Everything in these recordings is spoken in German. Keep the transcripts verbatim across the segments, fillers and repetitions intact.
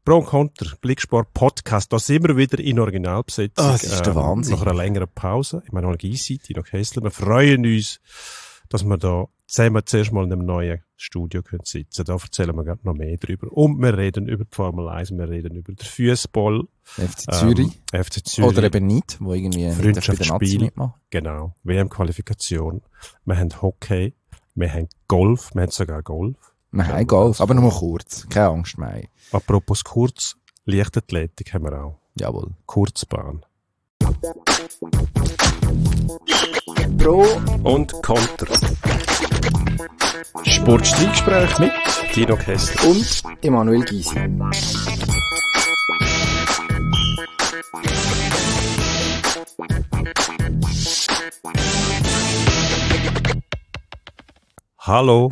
Pro und Contra, Blicksport Podcast, da sind wir wieder in Originalbesetzung. Ah, das ist der Wahnsinn. Nach einer längeren Pause. Ich meine, noch Seite, noch Kessler. Wir freuen uns, dass wir da zusammen zuerst mal in einem neuen Studio können sitzen. Da erzählen wir noch mehr drüber. Und wir reden über die Formel eins, wir reden über den Fußball. F C Zürich. Ähm, F C Zürich. Oder eben nicht, wo irgendwie Freundschaftsspiel. Genau. W M-Qualifikation. Wir haben Hockey. Wir haben Golf. Wir haben sogar Golf. Wir haben Golf, aber nur kurz. Keine Angst mehr. Apropos kurz, Leichtathletik haben wir auch. Jawohl. Kurzbahn. Pro und Contra. Sportstreitgespräch mit Dino Kessler und Emanuel Gysi. Hallo.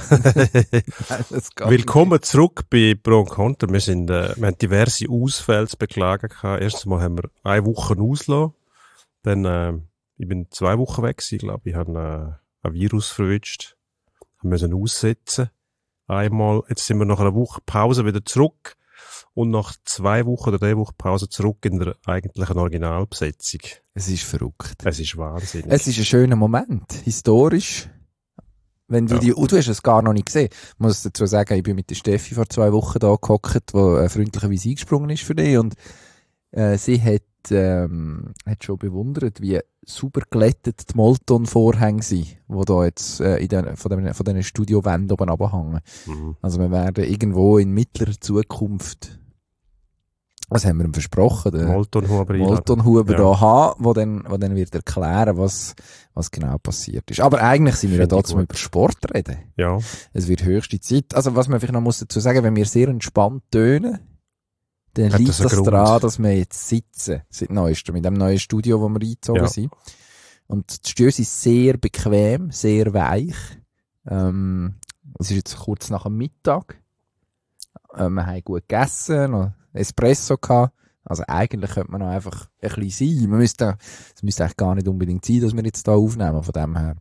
Willkommen zurück bei Pro und Contra. Wir, sind, äh, wir haben diverse Ausfälle zu beklagen gehabt. Erstens mal haben wir eine Woche ausgelassen. Dann, äh, ich bin zwei Wochen weg gewesen, glaube ich. Ich habe äh, ein Virus verwünscht. Wir müssen aussetzen. Einmal, jetzt sind wir nach einer Woche Pause wieder zurück. Und nach zwei Wochen oder drei Wochen Pause zurück in der eigentlichen Originalbesetzung. Es ist verrückt. Es ist wahnsinnig. Es ist ein schöner Moment. Historisch. Wenn du, ja. die, oh, du hast es gar noch nicht gesehen. Ich muss dazu sagen, ich bin mit der Steffi vor zwei Wochen da gehockt, die äh, freundlicherweise eingesprungen ist für dich. Und äh, sie hat, ähm, hat schon bewundert, wie super glättet die Molton-Vorhänge sind, die da jetzt äh, in den, von diesen von den Studiowänden oben runterhängen. Mhm. Also wir werden irgendwo in mittlerer Zukunft, was haben wir ihm versprochen? Den Molton-Huber Molton-Huber ja. da haben, wo dann, wo dann wird erklären, was, was genau passiert ist. Aber eigentlich sind wir ja da zum über Sport reden. Ja. Es wird höchste Zeit. Also was man vielleicht noch muss dazu sagen, wenn wir sehr entspannt tönen, dann Hat liegt das, das Grund? daran, dass wir jetzt sitzen, seit neuestem, in dem neuen Studio, wo wir eingezogen ja. sind. Und die Stühle sind sehr bequem, sehr weich. Ähm, es ist jetzt kurz nach dem Mittag. Ähm, wir haben gut gegessen, noch Espresso gehabt. Also eigentlich könnte man noch einfach ein bisschen sein. Man müsste, es müsste eigentlich gar nicht unbedingt sein, dass wir jetzt da aufnehmen, von dem her.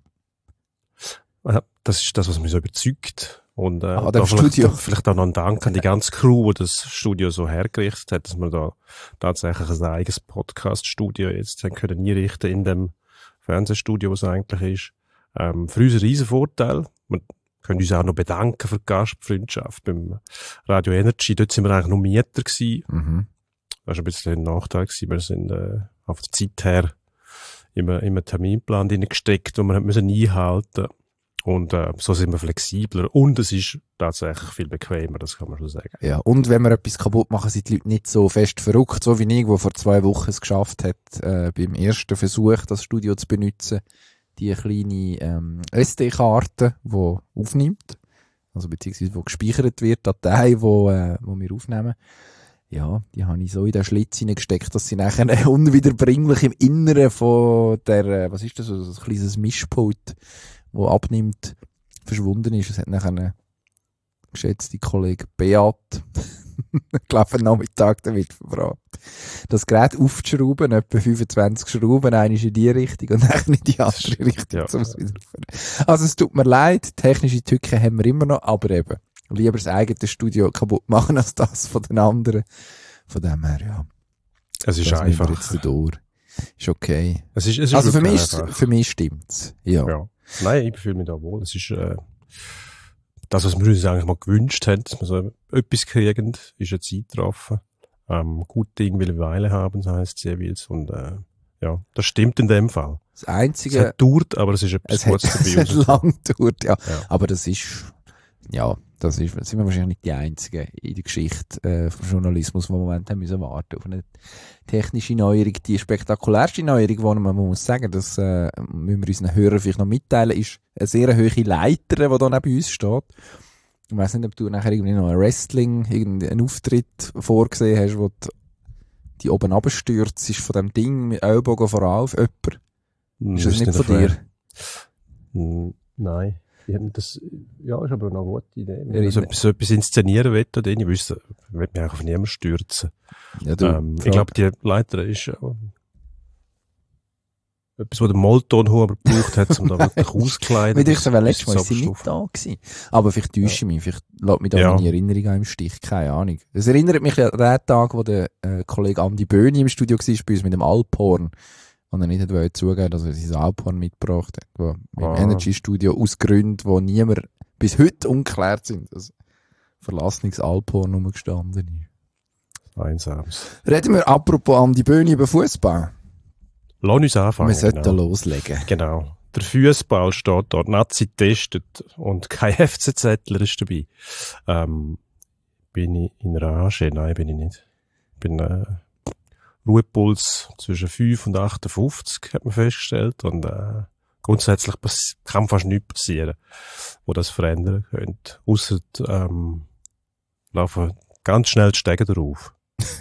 Ja, das ist das, was mich so überzeugt. Und, äh, ah, da vielleicht, Studio. vielleicht auch noch ein Dank an die ganze Crew, die das Studio so hergerichtet hat, dass wir da tatsächlich ein eigenes Podcast-Studio jetzt haben können einrichten in dem Fernsehstudio, was es eigentlich ist. Ähm, für uns ein riesen Vorteil. Wir können uns auch noch bedanken für die Gastfreundschaft beim Radio Energy. Dort sind wir eigentlich noch Mieter gewesen. Mhm. Das war ein bisschen ein Nachteil gewesen. Wir sind, äh, auf der Zeit her immer, immer Terminplan reingesteckt, und wir müssen einhalten. Und äh, so sind wir flexibler. Und es ist tatsächlich viel bequemer, das kann man schon sagen. Ja, und wenn wir etwas kaputt machen, sind die Leute nicht so fest verrückt, so wie ich, der vor zwei Wochen es geschafft hat, äh, beim ersten Versuch, das Studio zu benutzen, die kleine ähm, S D-Karte, die aufnimmt, also beziehungsweise wo gespeichert wird, Datei, wo, äh, wo wir aufnehmen. Ja, die habe ich so in den Schlitz hineingesteckt, dass sie nachher unwiederbringlich im Inneren von der, äh, was ist das, so ein kleines Mischpult, wo abnimmt, verschwunden ist. Es hat nachher eine geschätzte Kollege Beat, ich glaube, am Nachmittag damit verbracht, das Gerät aufzuschrauben, etwa fünfundzwanzig Schrauben, eine ist in die Richtung und eine in die andere Richtung. Ja. Zum wieder also es tut mir leid, technische Tücken haben wir immer noch, aber eben, lieber das eigene Studio kaputt machen als das von den anderen. Von dem her, ja. Es ist einfach. Ist okay. Es ist, es ist also für mich, einfach. für mich stimmt's. Ja. ja. Nein, ich fühle mich da wohl. Es ist äh, das, was wir uns eigentlich mal gewünscht haben, dass wir so etwas kriegen, ist eine Zeit getroffen. Ähm, gute Dinge will Weile haben, so heisst es jeweils. Und äh, ja, das stimmt in dem Fall. Das Einzige... Es hat gedauert, aber es ist etwas es Gutes dabei. Es hat lang gedauert, ja. ja. Aber das ist... Ja, das ist, sind wir wahrscheinlich nicht die Einzigen in der Geschichte äh, vom Journalismus, die im Moment haben müssen warten auf eine technische Neuerung. Die spektakulärste Neuerung, die man, man muss sagen, das äh, müssen wir unseren Hörern vielleicht noch mitteilen, ist eine sehr hohe Leiter, die da neben uns steht. Ich weiss nicht, ob du nachher irgendwie noch ein Wrestling, irgendeinen Auftritt vorgesehen hast, wo die, die oben runterstürzt ist von dem Ding mit Ellbogen vorauf, jemand. Hm, ist das nicht von dir? Hm, nein. Ich das, ja, ist aber noch eine gute Idee. Wenn ich so etwas, so etwas inszenieren will, dann ich wüsste, ich will mich einfach auf niemanden stürzen. Ja, du, ähm, ich glaube, die Leiter ist, etwas, was der Molton-Huber gebraucht hat, um da wirklich auszukleiden. Wie ich so, weil letztes Mal ist sie nicht da gewesen. Aber vielleicht täusche ich ja. mich, vielleicht lässt mich da ja. meine Erinnerung auch im Stich, keine Ahnung. Es erinnert mich an den Tag, wo der äh, Kollege Andi Böhni im Studio war, bei uns mit dem Alphorn. Und er nicht wollte zugeben, dass er sein Alphorn mitgebracht hat, wo ah. im Energy-Studio aus Gründen, wo niemand bis heute ungeklärt sind, dass verlassenes Alphorn rumgestanden ist. Einsames. Reden wir apropos Andi Böhni über Fußball. Lass uns anfangen. Wir sollten genau. loslegen. Genau. Der Fußball steht dort, Nazi testet und kein F C Zettler ist dabei. Ähm, bin ich in Rage? Nein, bin ich nicht. Bin äh, Ruhepuls zwischen fünf und achtundfünfzig, hat man festgestellt. Und äh, grundsätzlich pass- kann fast nichts passieren, wo das verändern könnte. Ausser ähm, laufen ganz schnell die Stege drauf.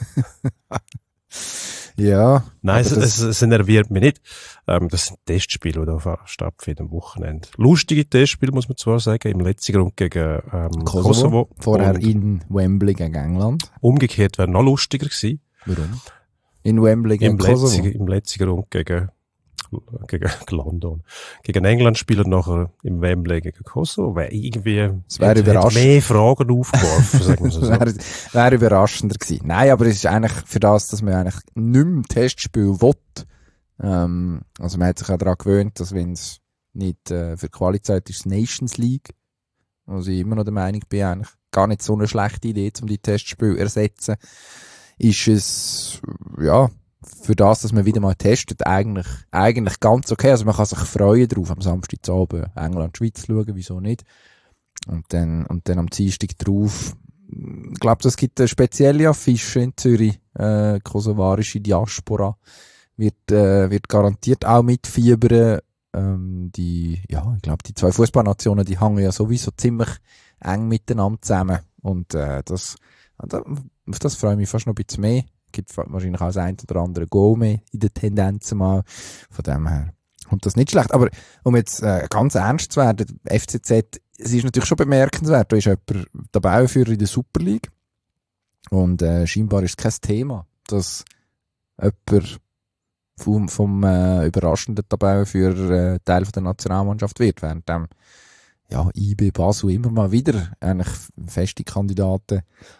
Ja. Nein, es, es, es nerviert mich nicht. Ähm, das sind Testspiele, die da stattfinden am Wochenende. Lustige Testspiele, muss man zwar sagen, im letzten Grund gegen ähm, Kosovo. Kosovo. Vorher in Wembley gegen England. Umgekehrt wäre noch lustiger gewesen. Warum? In Wembley gegen Im Kosovo? letzten, Im letzten Grund gegen, gegen London. Gegen England spielen nachher im Wembley gegen Kosovo. Wäre irgendwie es wäre überraschend. mehr Fragen aufgeworfen, sagen wir so. wäre, wäre überraschender gewesen. Nein, aber es ist eigentlich für das, dass man eigentlich nicht mehr Testspiel will. Ähm, also man hat sich auch daran gewöhnt, dass wenn es nicht äh, für Qualizeit ist, Nations League, was ich immer noch der Meinung bin, eigentlich gar nicht so eine schlechte Idee, um die Testspiele zu ersetzen, ist es, ja, für das, dass man wieder mal testet, eigentlich, eigentlich ganz okay. Also man kann sich freuen drauf, am Samstagabend England-Schweiz schauen, wieso nicht. Und dann, und dann am Dienstag drauf, ich glaube, es gibt eine spezielle Affische in Zürich, äh, kosovarische Diaspora, wird, äh, wird garantiert auch mitfiebern. Ähm, die, ja, ich glaube, die zwei Fußballnationen, die hängen ja sowieso ziemlich eng miteinander zusammen. Und, äh, das, auf das freue ich mich fast noch ein bisschen mehr. Gibt wahrscheinlich auch das ein oder andere Goal mehr in den Tendenzen mal. Von dem her kommt das nicht schlecht. Aber um jetzt äh, ganz ernst zu werden, F C Z, es ist natürlich schon bemerkenswert, da ist jemand Tabellenführer in der Super League und äh, scheinbar ist es kein Thema, dass jemand vom, vom äh, überraschenden Tabellenführer äh, Teil von der Nationalmannschaft wird, während dem ja, I B Basel immer mal wieder eigentlich feste Kandidaten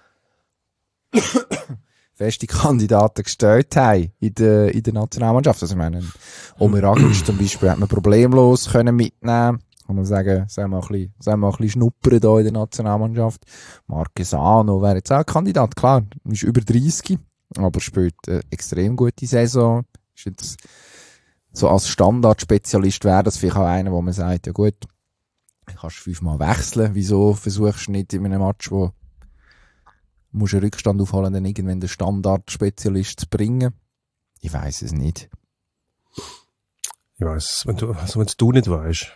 feste Kandidaten gestellt haben in der, in der Nationalmannschaft. Also ich meine, Omer Agic zum Beispiel hat man problemlos können mitnehmen. Kann man sagen, sollen wir ein bisschen, sollen wir ein bisschen schnuppern da in der Nationalmannschaft. Marquesano wäre jetzt auch ein Kandidat, klar, ist über dreißig, aber spielt eine extrem gute Saison. Ist jetzt so als Standardspezialist wäre das vielleicht auch einer, wo man sagt, ja gut, du kannst fünfmal wechseln. Wieso versuchst du nicht in einem Match, wo musst einen Rückstand aufholen, dann irgendwann den Standardspezialist zu bringen? Ich weiss es nicht. Ich weiss, wenn du, also wenn du nicht weißt.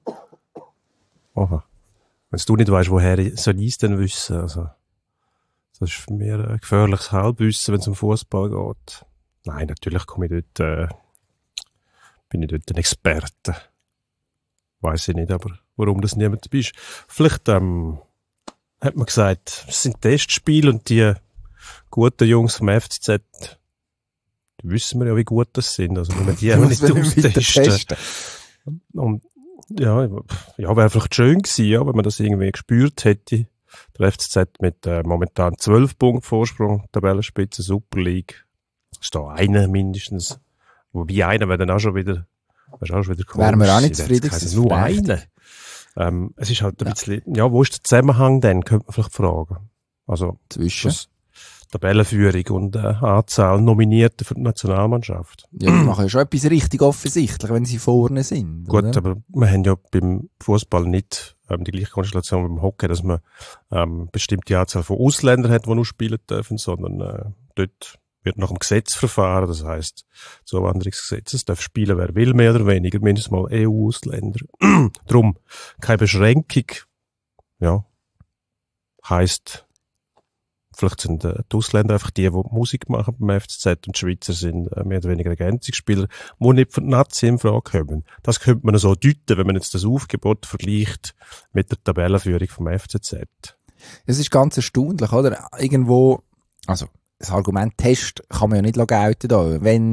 Aha. Wenn du nicht weißt, woher soll ich es denn wissen? Also, das ist für mich ein gefährliches Halbwissen, wenn es um Fußball geht. Nein, natürlich komme ich dort, äh, bin ich dort ein Experte. Weiss ich nicht, aber warum das niemand dabei ist. Vielleicht, ähm, hat man gesagt, es sind Testspiele und die guten Jungs vom F C Z, die wissen wir ja, wie gut das sind. Also, wenn wir die auch nicht austesten. Und, ja, ja, wäre vielleicht schön gewesen, ja, wenn man das irgendwie gespürt hätte. Der F C Z mit äh, momentan zwölf Punkten Vorsprung, Tabellenspitze, Super League. Ist da einer mindestens. Wobei einer wäre dann auch schon wieder, wäre auch schon wieder komisch. Wären wir auch nicht zufrieden gewesen. Nur einer. Ähm, es ist halt ein ja. bisschen, ja, wo ist der Zusammenhang denn, könnte man vielleicht fragen. Also, zwischen Tabellenführung und äh, Anzahl Nominierter für die Nationalmannschaft. Ja, die machen ja schon etwas richtig offensichtlich, wenn sie vorne sind. Gut, oder? aber wir haben ja beim Fußball nicht ähm, die gleiche Konstellation wie beim Hockey, dass man ähm, bestimmte Anzahl von Ausländern hat, die nur spielen dürfen, sondern äh, dort wird nach dem Gesetz verfahren, das heisst, Zuwanderungsgesetz, es darf spielen, wer will, mehr oder weniger, mindestens mal E U-Ausländer. Drum, keine Beschränkung, ja, heisst, vielleicht sind äh, die Ausländer einfach die, die Musik machen beim F C Z und die Schweizer sind äh, mehr oder weniger Ergänzungsspieler, die nicht für die Nazi in Frage kommen. Das könnte man so deuten, wenn man jetzt das Aufgebot vergleicht mit der Tabellenführung vom F C Z. Es ist ganz erstaunlich, oder? Irgendwo, also, das Argument Test kann man ja nicht gelten da. Wenn,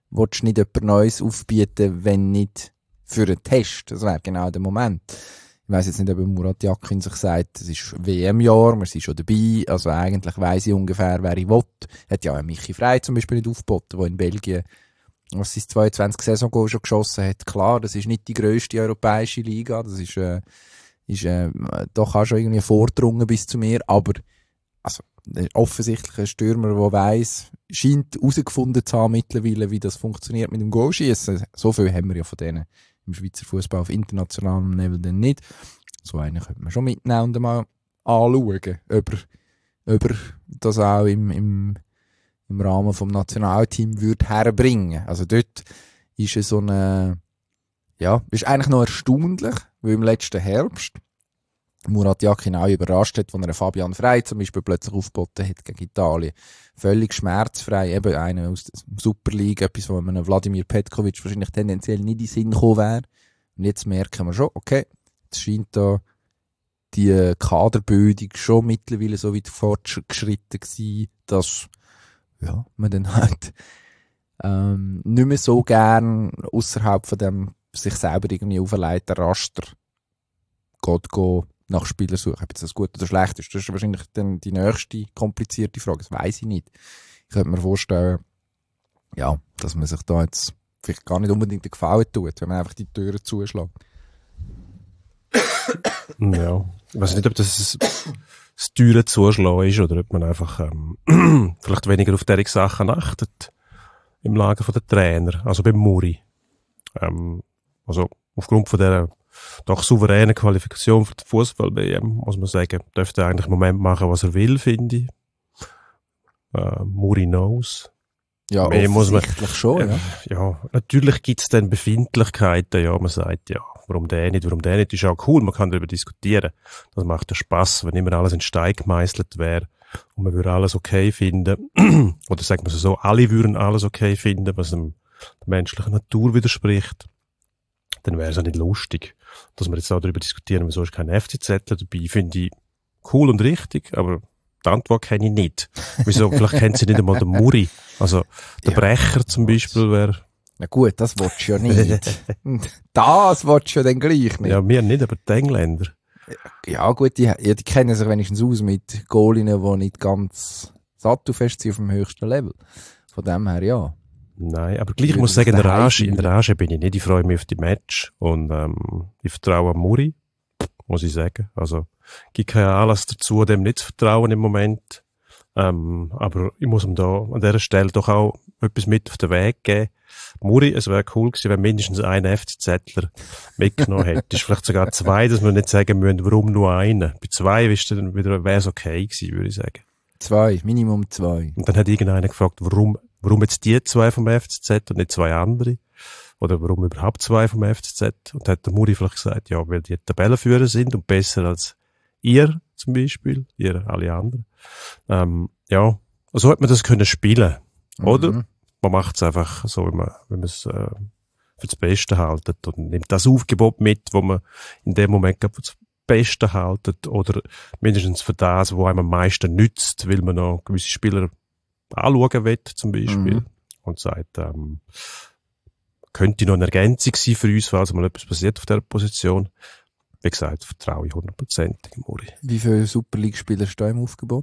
willst du nicht etwas Neues aufbieten, wenn nicht für einen Test. Das wäre genau der Moment. Ich weiss jetzt nicht, ob Murat Yakin sich sagt, es ist W M-Jahr, wir sind schon dabei, also eigentlich weiss ich ungefähr, wer ich will. Hat ja auch Michi Frey zum Beispiel nicht aufgeboten, der in Belgien, was sein zweiundzwanzig Saison schon geschossen hat. Klar, das ist nicht die grösste europäische Liga, das ist, äh, ist äh, doch auch schon irgendwie vorgedrungen bis zu mir, aber also, offensichtlich ein Stürmer, der weiss, scheint herausgefunden zu haben mittlerweile, wie das funktioniert mit dem Goalschießen. So viel haben wir ja von denen im Schweizer Fußball auf internationalem Level dann nicht. So einen könnte man schon mitnehmen und mal anschauen, ob er, ob er das auch im, im, im Rahmen vom Nationalteam würde herbringen. Also dort ist es so eine, ja, ist eigentlich noch erstaunlich, weil im letzten Herbst Murat Yakin auch überrascht hat, als er Fabian Frey zum Beispiel plötzlich aufgeboten hat gegen Italien. Völlig schmerzfrei, eben einer aus der Super League, etwas, wo einem Wladimir Petkovic wahrscheinlich tendenziell nicht in den Sinn gekommen wäre. Und jetzt merken wir schon, okay, es scheint da die Kaderbildung schon mittlerweile so weit fortgeschritten gewesen, dass, ja, man dann halt, ähm, nicht mehr so gern ausserhalb von dem sich selber irgendwie auferlegten Raster geht, geht nach Spielern suchen. Ob das gut oder schlecht ist, das ist wahrscheinlich dann die nächste komplizierte Frage. Das weiss ich nicht. Ich könnte mir vorstellen, ja, dass man sich da jetzt vielleicht gar nicht unbedingt den Gefallen tut, wenn man einfach die Türen zuschlägt. Ja, ich weiß nicht, ob das das teure Zuschlagen ist oder ob man einfach ähm, vielleicht weniger auf diese Sachen achtet im Lager von der Trainer, also beim Muri. Ähm, also aufgrund von dieser doch souveräne Qualifikation für die Fußball-W M, muss man sagen, dürfte er eigentlich im Moment machen, was er will, finde ich. Äh, Muri knows. Ja, Mehr muss man, offensichtlich schon, äh, ja. Ja, natürlich gibt es dann Befindlichkeiten, ja, man sagt, ja, warum der nicht, warum der nicht, ist auch cool, man kann darüber diskutieren. Das macht ja Spass, wenn immer alles in Stein gemeißelt wäre und man würde alles okay finden, oder sagt man so, alle würden alles okay finden, was dem, der menschlichen Natur widerspricht, dann wäre es ja nicht lustig, dass wir jetzt auch darüber diskutieren, wieso ist kein F C Z dabei, finde ich cool und richtig, aber die Antwort kenne ich nicht. Wieso? Vielleicht kennt sie nicht einmal den Muri. Also, der ja, Brecher zum Beispiel wäre... Na gut, das willst du ja nicht. Das willst du ja dann gleich nicht. Ja, wir nicht, aber die Engländer. Ja gut, die, ja, die kennen sich wenigstens aus mit Goalinnen, die nicht ganz sattelfest sind auf dem höchsten Level. Von dem her, ja. Nein, aber gleich, ich muss sagen, in der Rage, in der Rage bin ich nicht. Ich freue mich auf die Match und ähm, ich vertraue Muri, muss ich sagen. Also, gibt keinen Anlass dazu, dem nicht zu vertrauen im Moment. Ähm, aber ich muss ihm da an dieser Stelle doch auch etwas mit auf den Weg geben. Muri, es wäre cool gewesen, wenn mindestens ein F C Zettler mitgenommen hätte. Ist vielleicht sogar zwei, dass wir nicht sagen müssen, warum nur einen. Bei zwei ist dann wieder, wäre es okay gewesen, würde ich sagen. Zwei, Minimum zwei. Und dann hat irgendeiner gefragt, warum, warum jetzt die zwei vom F C Z und nicht zwei andere? Oder warum überhaupt zwei vom F C Z? Und dann hat der Muri vielleicht gesagt, ja, weil die Tabellenführer sind und besser als ihr zum Beispiel, ihr alle anderen. Ähm, ja, so hat man das können spielen, oder? Mhm. Man macht es einfach so, wie man, wenn man es äh, für das Beste haltet und nimmt das Aufgebot mit, wo man in dem Moment für das Beste haltet oder mindestens für das, wo einem am meisten nützt, weil man noch gewisse Spieler anschauen will, zum Beispiel, mhm. und sagt, ähm, könnte noch eine Ergänzung sein für uns, falls mal etwas passiert auf dieser Position. Wie gesagt, vertraue ich hundertprozentig im Muri. Wie viele Super League-Spieler stehen im Aufgebot?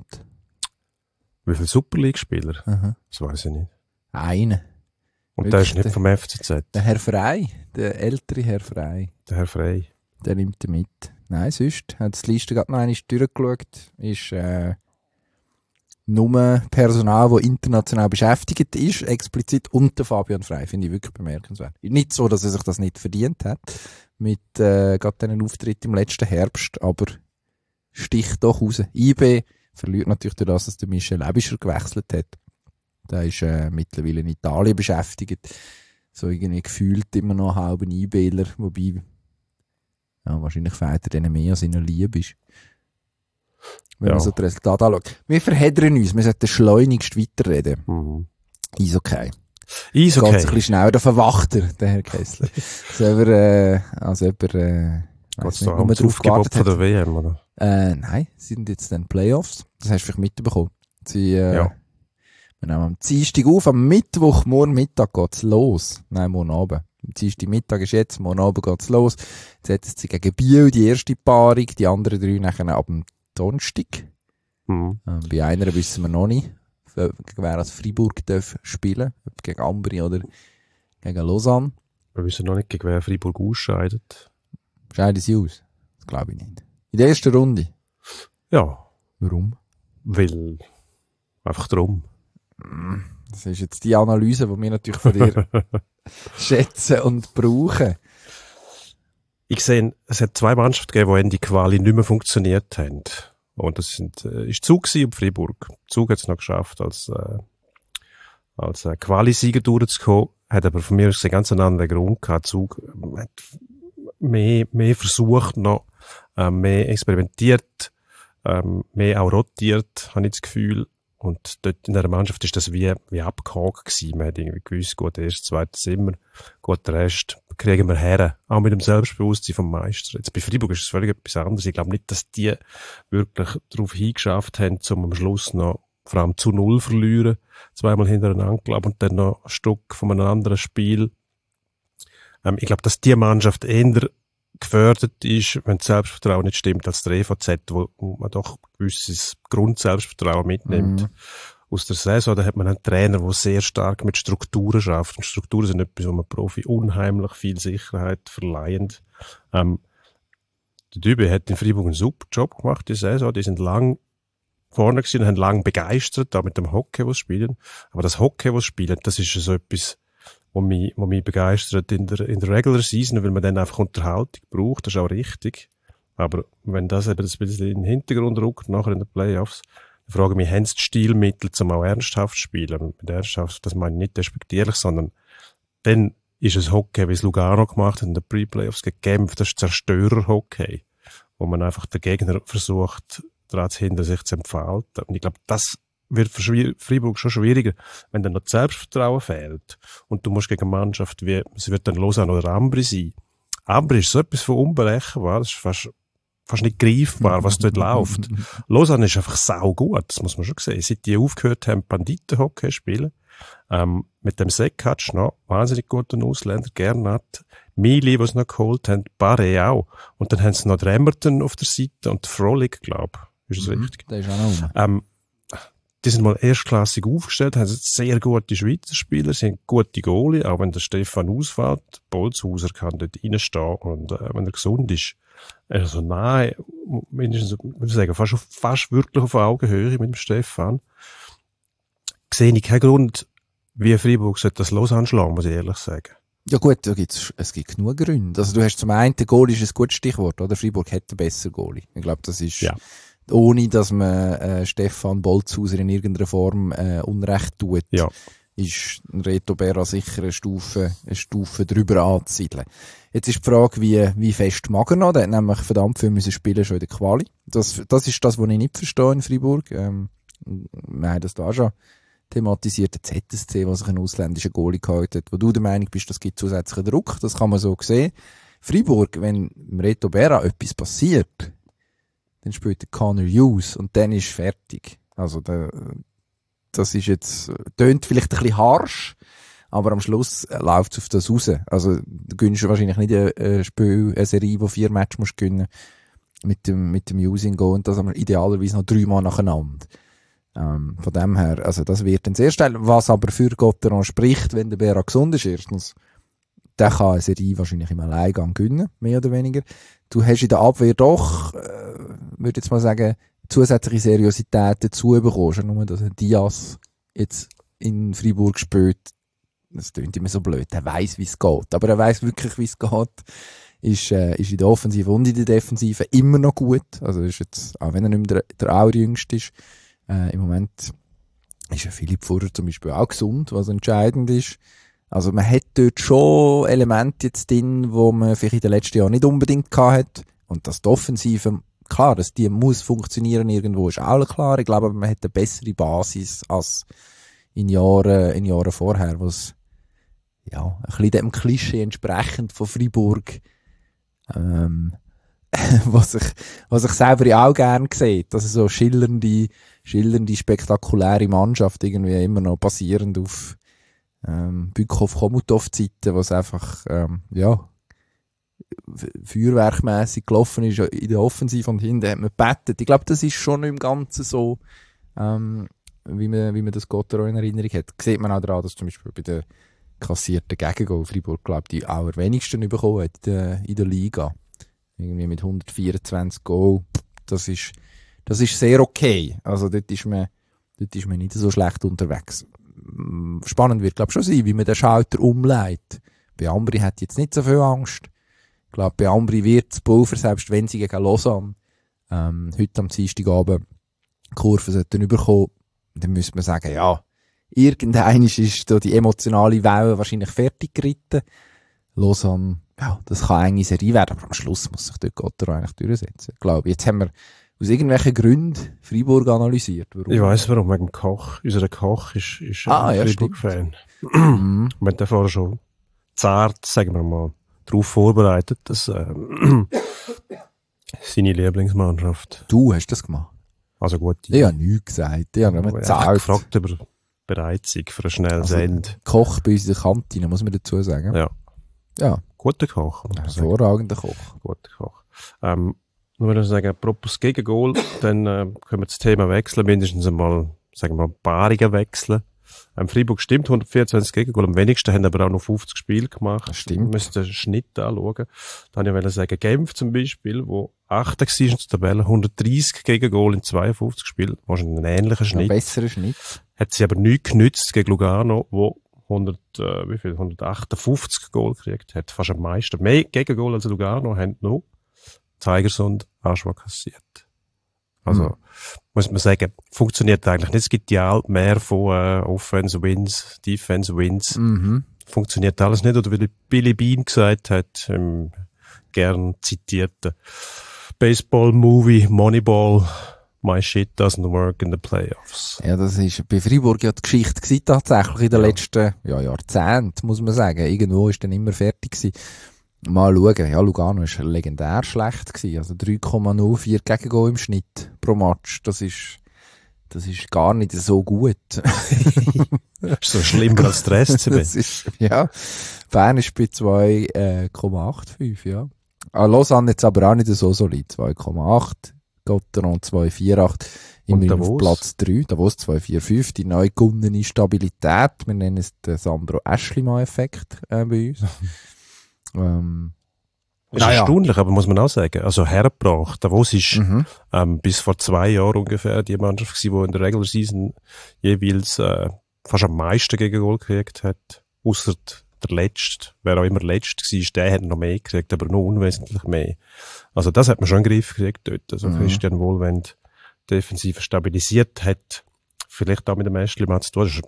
Wie viele Super League-Spieler? Aha. Das weiss ich nicht. Einen. Und der ist nicht vom F C Z? Der Herr Frey, der ältere Herr Frey. Der Herr Frey. Der nimmt er mit. Nein, sonst hat die Liste gerade noch einmal durchgeschaut. Ist äh, nur Personal, das international beschäftigt ist, explizit, und der Fabian Frey. Finde ich wirklich bemerkenswert. Nicht so, dass er sich das nicht verdient hat, mit äh, gerade diesen Auftritt im letzten Herbst, aber sticht doch raus. I B verliert natürlich durch das, dass der Michel Ebischer gewechselt hat. Der ist äh, mittlerweile in Italien beschäftigt. So irgendwie gefühlt immer noch einen halben IBler, wobei ja, wahrscheinlich fehlt er denen mehr, als ihnen lieb ist. Wenn ja. man so das Resultat anschaut. Wir verheddern uns, wir sollten schleunigst weiterreden. Mhm. Ist okay. Ist okay. Ganz ein bisschen schneller, da verwacht er, der Herr Kessler. Selber, äh, als jemand, äh, weiss nicht, wo man drauf gewartet hat. Von der W M, oder? Äh, nein, sie sind jetzt dann Playoffs. Das hast du vielleicht mitbekommen. Sie, äh, ja. Wir nehmen am Dienstag auf, am Mittwoch, morgen Mittag geht's los. Nein, morgen Abend. Am Dienstag Mittag ist jetzt, morgen Abend geht's los. Z S C gegen Biel, die erste Paarung, die anderen drei nachher ab dem Donnerstag. Mhm. Ähm, bei einer wissen wir noch nicht, gegen wer als Freiburg darf spielen, ob gegen Ambri oder gegen Lausanne. Wir wissen noch nicht, gegen wer Freiburg ausscheidet. Scheiden sie aus? Das glaube ich nicht. In der ersten Runde? Ja. Warum? Weil, einfach drum. Das ist jetzt die Analyse, die wir natürlich von dir schätzen und brauchen. Ich sehe, es hat zwei Mannschaften gegeben, die in die Quali nicht mehr funktioniert haben. Und das sind, äh, ist Zug und Freiburg. Zug hat es noch geschafft, als, äh, als äh, Quali-Sieger durchzukommen, hat aber von mir aus einen ganz anderen Grund gehabt. Zug äh, hat mehr, mehr versucht noch, äh, mehr experimentiert, äh, mehr auch rotiert, habe ich das Gefühl. Und dort in der Mannschaft ist das wie, wie abgehakt gewesen. Man hat irgendwie gewusst, gut, erst, zweites sind wir, gut, den Rest kriegen wir her. Auch mit dem Selbstbewusstsein vom Meister. Jetzt bei Freiburg ist es völlig etwas anderes. Ich glaube nicht, dass die wirklich darauf hingeschafft haben, um am Schluss noch vor allem zu Null verlieren. Zweimal hintereinander, glaube und dann noch ein Stück von einem anderen Spiel. Ähm, ich glaube, dass die Mannschaft eher gefördert ist, wenn das Selbstvertrauen nicht stimmt, als der E V Z, wo, wo man doch ein gewisses Grundselbstvertrauen mitnimmt. Mhm. Aus der Saison, da hat man einen Trainer, der sehr stark mit Strukturen schafft. Und Strukturen sind etwas, wo man Profi unheimlich viel Sicherheit verleihen. Ähm, der Dübe hat in Freiburg einen super Job gemacht, die Saison. Die sind lang vorne gewesen und haben lang begeistert, auch mit dem Hockey, was sie spielen. Aber das Hockey, was sie spielen, das ist so etwas, wo mich, wo mich begeistert in der, in der Regular Season, weil man dann einfach Unterhaltung braucht, das ist auch richtig. Aber wenn das eben ein bisschen in den Hintergrund rückt, nachher in den Playoffs, dann frage ich mich, haben sie die Stilmittel, um auch ernsthaft zu spielen? Und mit ernsthaft, das meine ich nicht despektierlich, sondern dann ist es Hockey, wie es Lugano gemacht hat in den Pre-Playoffs gegen Genf, das ist Zerstörer-Hockey, wo man einfach den Gegner versucht, daran zu hindern, sich zu entfalten. Und ich glaube, das wird für Freiburg schon schwieriger, wenn dann noch das Selbstvertrauen fehlt und du musst gegen eine Mannschaft wie, es wird dann Lausanne oder Ambri sein. Ambri ist so etwas von unberechenbar, das ist fast, fast nicht greifbar, was dort läuft. Lausanne ist einfach saugut, das muss man schon sehen. Seit die aufgehört haben, Banditenhockey spielen, ähm, mit dem Sekatsch noch, wahnsinnig guten Ausländer, Gernat, Mili, was sie noch geholt haben, Barre auch. Und dann haben sie noch Remmerton auf der Seite und Frolik, glaube ich. Ist das mhm, richtig? Der ist auch noch. Ähm, Die sind mal erstklassig aufgestellt, haben sehr gute Schweizer Spieler, sind gute Goalie, auch wenn der Stefan ausfällt. Bolzhauser kann dort reinstehen und äh, wenn er gesund ist, also nahe, mindestens, würde ich sagen, fast, auf, fast wirklich auf Augenhöhe mit dem Stefan, sehe ich keinen Grund, wie Freiburg sollte das los anschlagen, muss ich ehrlich sagen. Ja gut, da gibt's, es gibt genug Gründe. Also du hast zum einen, der Goalie ist ein gutes Stichwort, oder? Freiburg hat einen besseren Goalie. Ich glaube, das ist... Ja. Ohne, dass man äh, Stefan Bolzhauser in irgendeiner Form äh, Unrecht tut, ja. ist Reto Berra sicher eine Stufe, eine Stufe drüber anzusiedeln. Jetzt ist die Frage, wie, wie fest mag er noch? Der hat nämlich verdammt viel müssen spielen schon in der Quali. Das, das ist das, was ich nicht verstehe in Freiburg. Ähm, wir haben das da auch schon thematisiert, der Z S C, was sich einen ausländischen Goalie gehalten hat, wo du der Meinung bist, das gibt zusätzlichen Druck, das kann man so sehen. Freiburg, wenn Reto Berra etwas passiert, dann spielt der Connor Hughes und dann ist fertig. Also, der, das ist jetzt, tönt vielleicht ein bisschen harsch, aber am Schluss läuft es auf das raus. Also, du gönnst wahrscheinlich nicht ein, ein Spiel, eine Serie, wo vier Matches musst gewinnen, mit dem, mit dem Hughes in Go und das haben wir idealerweise noch dreimal nacheinander. Ähm, von dem her, also, das wird dann sehr schnell, was aber für Gotteron spricht, wenn der Berra gesund ist, erstens. Der kann eine Serie wahrscheinlich im Alleingang gewinnen, mehr oder weniger. Du hast in der Abwehr doch, äh, würde jetzt mal sagen, zusätzliche Seriosität dazu bekommen. Schon nur, dass ein Diaz jetzt in Freiburg spielt. Das klingt immer so blöd. Er weiss, wie es geht. Aber er weiss wirklich, wie es geht. Ist, äh, ist in der Offensive und in der Defensive immer noch gut. Also ist jetzt, auch wenn er nicht mehr der, der allerjüngste ist, äh, im Moment ist ja Philipp Furrer zum Beispiel auch gesund, was entscheidend ist. Also man hat dort schon Elemente jetzt drin, wo man vielleicht in den letzten Jahren nicht unbedingt gehabt hat. Und das die Offensive, klar, dass die muss funktionieren irgendwo, ist auch klar. Ich glaube, man hat eine bessere Basis als in Jahren, in Jahren vorher, wo es ja, ein bisschen dem Klischee entsprechend von Freiburg, ähm, was ich, was ich selber ja auch gerne sehe, dass so schillernde, schildernde, spektakuläre Mannschaft, irgendwie immer noch basierend auf ähm, Bückhoff-Komutov-Zeiten, was einfach, ähm, ja, feuerwerkmässig gelaufen ist in der Offensive und hinten hat man gebettet. Ich glaube, das ist schon im Ganzen so, ähm, wie man, wie man das Gotteron in Erinnerung hat. Sieht man auch daran, dass zum Beispiel bei den kassierten Gegengol Freiburg, glaube ich, die auch am wenigsten bekommen hat in der, in der Liga. Irgendwie mit hundertvierundzwanzig Goal. Das ist, das ist sehr okay. Also dort ist man, dort ist man nicht so schlecht unterwegs. Spannend wird, glaube ich, schon sein, wie man den Schalter umleitet. Bei Ambri hat jetzt nicht so viel Angst. Ich glaube, bei Ambri wird das Pulver, selbst wenn sie gegen Lausanne ähm, heute am Dienstagabend die Kurve sollten überkommen, dann müsste man sagen, ja, irgendein ist da die emotionale Welle wahrscheinlich fertig geritten. Lausanne, ja, das kann eine enge Serie werden, aber am Schluss muss sich dort Gottero eigentlich durchsetzen. Ich glaube, jetzt haben wir aus irgendwelchen Gründen Freiburg analysiert. Warum? Ich weiss warum, wegen dem Koch. Unser Koch ist, ist ah, ein ja, Freiburg-Fan. Mhm. Wir haben den vorher schon zart, sagen wir mal, darauf vorbereitet, dass äh, seine Lieblingsmannschaft. Du hast das gemacht? Also gut. Ich habe nichts gesagt. Ich habe nur gezahlt. gefragt, ob er bereit sei für ein schnelles also, Ende. Koch bei uns in der Kantine, muss man dazu sagen. Ja. Ja. Guter Koch. Hervorragender Koch. Guter Koch. Ähm, nur wenn ich sagen, apropos Gegengol, dann äh, können wir das Thema wechseln, mindestens einmal, sagen wir mal, Paarungen wechseln. Ähm, Freiburg stimmt, hundertvierundzwanzig Gegengol, am wenigsten haben aber auch noch fünfzig Spiele gemacht. Das stimmt. Wir müssen den Schnitt anschauen. Dann wollte ich sagen, Genf zum Beispiel, wo achter war in der Tabelle, hundertdreissig Gegengol in zweiundfünfzig Spielen, wahrscheinlich ein ähnlicher Schnitt. Ein besserer Schnitt. Hat sie aber nichts genützt gegen Lugano, wo hundert, äh, wie viel, hundertachtundfünfzig Goal gekriegt hat. Fast am meisten. Mehr Gegengol als Lugano haben noch Tigers und Aschwa kassiert. Also, mhm. muss man sagen, funktioniert eigentlich nicht. Es gibt ja auch mehr von äh, Offense Wins, Defense Wins. Mhm. Funktioniert alles nicht. Oder wie Billy Bean gesagt hat, im gern zitierten Baseball-Movie Moneyball, my shit doesn't work in the playoffs. Ja, das ist bei Freiburg ja die Geschichte gewesen, tatsächlich in den ja. letzten ja, Jahrzehnten, muss man sagen. Irgendwo ist dann immer fertig gewesen. Mal schauen, ja, Lugano ist legendär schlecht gewesen. Also drei Komma null vier Gegengol im Schnitt pro Match. Das ist, das ist gar nicht so gut. Das ist so schlimmer als der S C B. Das ist, ja. Bern ist bei zwei Komma fünfundachtzig, ja. Ah, Lausanne jetzt aber auch nicht so solid. zwei Komma acht. Gotteron zwei Komma vierundachtzig. Immerhin auf Platz drei. Davos zwei Komma fünfundvierzig. Die neu gewonnene Stabilität. Wir nennen es den Sandro Aeschlimann-Effekt äh, bei uns. ähm, Das ist erstaunlich, aber muss man auch sagen. Also hergebracht. Davos ist mhm. ähm, bis vor zwei Jahren ungefähr die Mannschaft gewesen, die in der Regular Season jeweils äh, fast am meisten Gegengol gekriegt hat. Ausser der Letzte, wer auch immer Letzte war, der hat noch mehr gekriegt, aber nur unwesentlich mehr. Also das hat man schon in den Griff gekriegt dort. Also mhm. Christian Wohlwend defensiv stabilisiert hat, vielleicht auch mit dem Aeschlimann zu tun. Das ist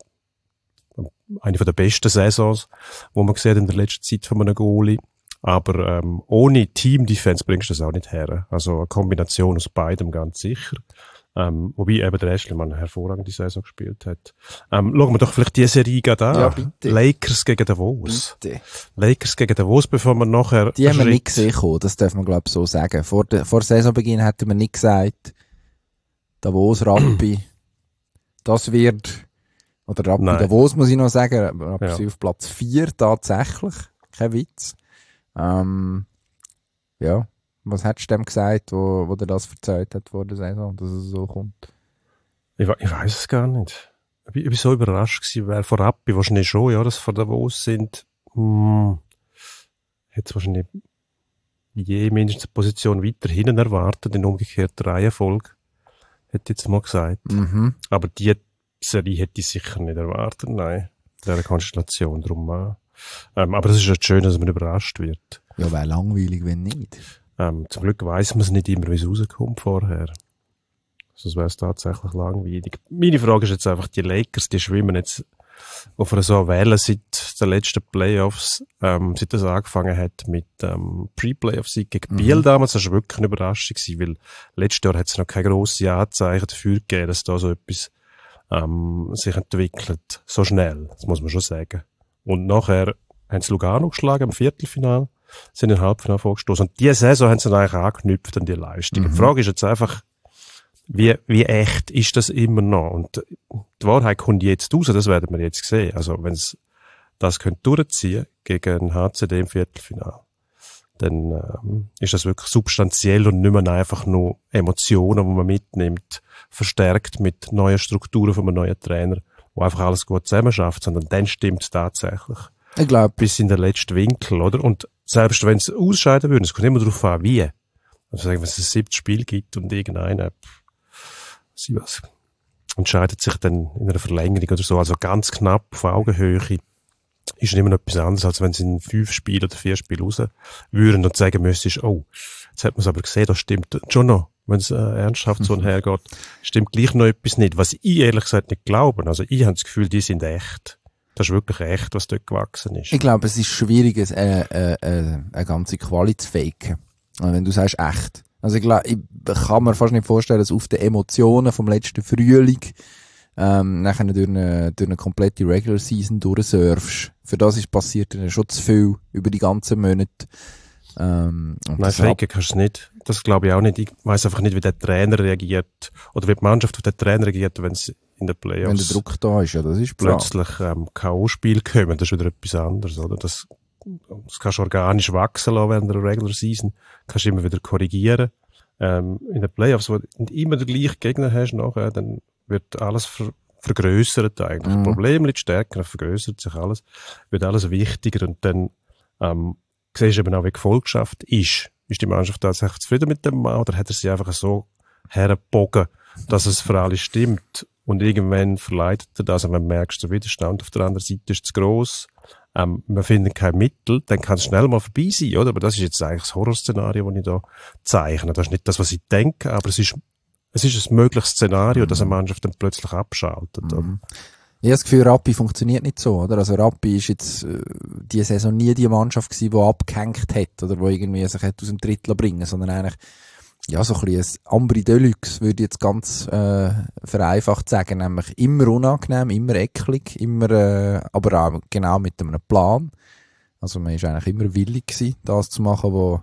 eine der besten Saisons, wo man sieht in der letzten Zeit von einem Goalie. Aber ähm, ohne Team-Defense bringst du das auch nicht her. Also eine Kombination aus beidem ganz sicher. Ähm, wobei eben der Aeschlimann eine hervorragende Saison gespielt hat. Ähm, schauen wir doch vielleicht die Serie gerade an. Ja, bitte. Lakers gegen Davos. Bitte. Lakers gegen Davos, bevor wir nachher... Die haben wir nicht gesehen, das darf man glaube ich so sagen. Vor, de, vor Saisonbeginn hätten wir nicht gesagt, Davos, Rappi, das wird... Oder Rappi, Nein. Davos muss ich noch sagen, Rappi ja. auf Platz vier tatsächlich. Kein Witz. Ähm, ja. Was hättest du dem gesagt, wo, wo dir das erzählt hat vor der Saison, dass es so kommt? Ich, ich weiss es gar nicht. Ich, ich bin so überrascht gewesen, weil vor Rappi wahrscheinlich schon, ja, dass vor Davos sind, hm, hätte es wahrscheinlich je mindestens eine Position weiter hinten erwartet, in umgekehrter Reihenfolge. Hätte ich jetzt mal gesagt. Mhm. Aber die Serie hätte ich sicher nicht erwartet, nein. In dieser Konstellation drum an. Ähm, aber es ist ja schön, dass man überrascht wird. Ja, wäre langweilig, wenn nicht. Ähm, zum Glück weiss man es nicht immer, wie es rauskommt vorher. Sonst wäre es tatsächlich langweilig. Meine Frage ist jetzt einfach, die Lakers, die schwimmen jetzt auf einer so Welle seit den letzten Playoffs, ähm, seit das angefangen hat mit ähm, Pre-Playoff-Sieg gegen mhm. Biel damals. Das war wirklich eine Überraschung gewesen, weil letztes Jahr hat es noch keine grosse Anzeichen dafür gegeben, dass da so etwas ähm, sich entwickelt. So schnell, das muss man schon sagen. Und nachher haben sie Lugano geschlagen im Viertelfinale, sind in den Halbfinale vorgestoßen. Und diese Saison haben sie dann eigentlich angeknüpft an die Leistung. Mhm. Die Frage ist jetzt einfach, wie, wie echt ist das immer noch? Und die Wahrheit kommt jetzt raus, das werden wir jetzt sehen. Also, wenn es das könnt durchziehen gegen H C D im Viertelfinale, dann ähm, ist das wirklich substanziell und nicht mehr einfach nur Emotionen, die man mitnimmt, verstärkt mit neuen Strukturen von einem neuen Trainer, wo einfach alles gut zusammen schafft, sondern dann stimmt es tatsächlich. Ich glaube. Bis in den letzten Winkel, oder? Und selbst wenn es ausscheiden würde, es kommt immer darauf an, wie. Also sagen, wenn es ein siebtes Spiel gibt und irgendeiner, sie was, entscheidet sich dann in einer Verlängerung oder so, also ganz knapp auf Augenhöhe, ist immer noch etwas anderes, als wenn sie in fünf Spielen oder vier Spielen raus würden und sagen müsstest, oh, jetzt hat man es aber gesehen, das stimmt schon noch, wenn es äh, ernsthaft so hergeht, stimmt gleich noch etwas nicht, was ich ehrlich gesagt nicht glaube. Also ich habe das Gefühl, die sind echt. Das ist wirklich echt, was dort gewachsen ist. Ich glaube, es ist schwierig, äh, äh, äh, eine ganze Quali zu faken. Wenn du sagst, echt. Also ich glaube, ich kann mir fast nicht vorstellen, dass auf den Emotionen vom letzten Frühling ähm, nachher durch eine, durch eine komplette Regular Season durchsurfst. Für das ist passiert dann schon zu viel über die ganzen Monate. Ähm, Nein, faken kannst du es nicht. Das glaube ich auch nicht. Ich weiss einfach nicht, wie der Trainer reagiert oder wie die Mannschaft auf den Trainer reagiert, wenn es in den Playoffs wenn der Druck da ist, ja, das ist plötzlich ähm, K O-Spiel kommen. Das ist wieder etwas anderes, oder? Das, das kannst du organisch wachsen lassen während der Regular Season. Kannst du immer wieder korrigieren. Ähm, in den Playoffs, wo du immer den gleichen Gegner hast nachher, dann wird alles ver vergrößert eigentlich. Mhm. Problem liegt stärker, vergrößert sich alles, wird alles wichtiger und dann ähm, siehst du eben auch, wie Gefolgschaft ist. Ist die Mannschaft tatsächlich zufrieden mit dem Mann oder hat er sie einfach so hergebogen, dass es für alle stimmt? Und irgendwann verleitet er das und man merkt, der Widerstand auf der anderen Seite ist zu gross. Ähm, man findet kein Mittel, dann kann es schnell mal vorbei sein, oder? Aber das ist jetzt eigentlich das Horrorszenario, das ich da zeichne. Das ist nicht das, was ich denke, aber es ist, es ist ein mögliches Szenario, mhm. dass eine Mannschaft dann plötzlich abschaltet. Mhm. Ich habe das Gefühl, Rappi funktioniert nicht so, oder? Also Rappi ist jetzt äh, diese Saison nie die Mannschaft gewesen, die abgehängt hat, oder wo irgendwie sich hat aus dem Drittel bringen, sondern eigentlich ja, so ein bisschen ein Ambri Deluxe, würde ich jetzt ganz äh, vereinfacht sagen, nämlich immer unangenehm, immer eklig, immer, äh, aber auch genau mit einem Plan. Also man ist eigentlich immer willig gewesen, das zu machen, wo,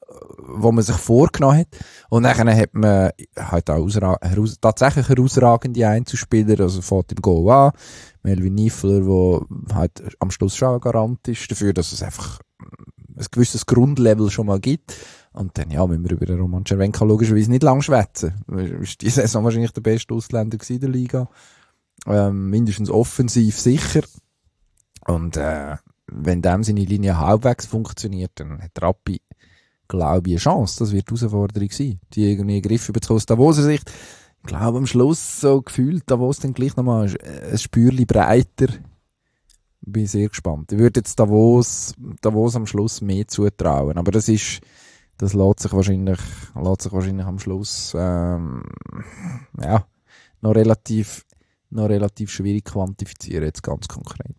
wo man sich vorgenommen hat. Und dann hat man halt auch ausra- heraus- tatsächlich herausragende Einzelspieler, also fährt im Goal an, Melvin Niffler, der halt am Schluss schon ein Garant ist dafür, dass es einfach ein gewisses Grundlevel schon mal gibt. Und dann, ja, müssen wir über den Roman Cervenka logischerweise nicht lang schwätzen. Ist die Saison wahrscheinlich der beste Ausländer in der Liga. Ähm, mindestens offensiv sicher. Und, äh, wenn dem seine Linie halbwegs funktioniert, dann hat Rappi, glaube ich, eine Chance. Das wird die Herausforderung sein. Die irgendwie Griff über die Davoser Sicht. Ich glaube, am Schluss so gefühlt, Davos dann gleich nochmal ein Spürchen breiter. Bin sehr gespannt. Ich würde jetzt Davos, Davos am Schluss mehr zutrauen. Aber das ist, das lässt sich wahrscheinlich, lässt sich wahrscheinlich am Schluss, ähm, ja, noch relativ, noch relativ schwierig quantifizieren, jetzt ganz konkret.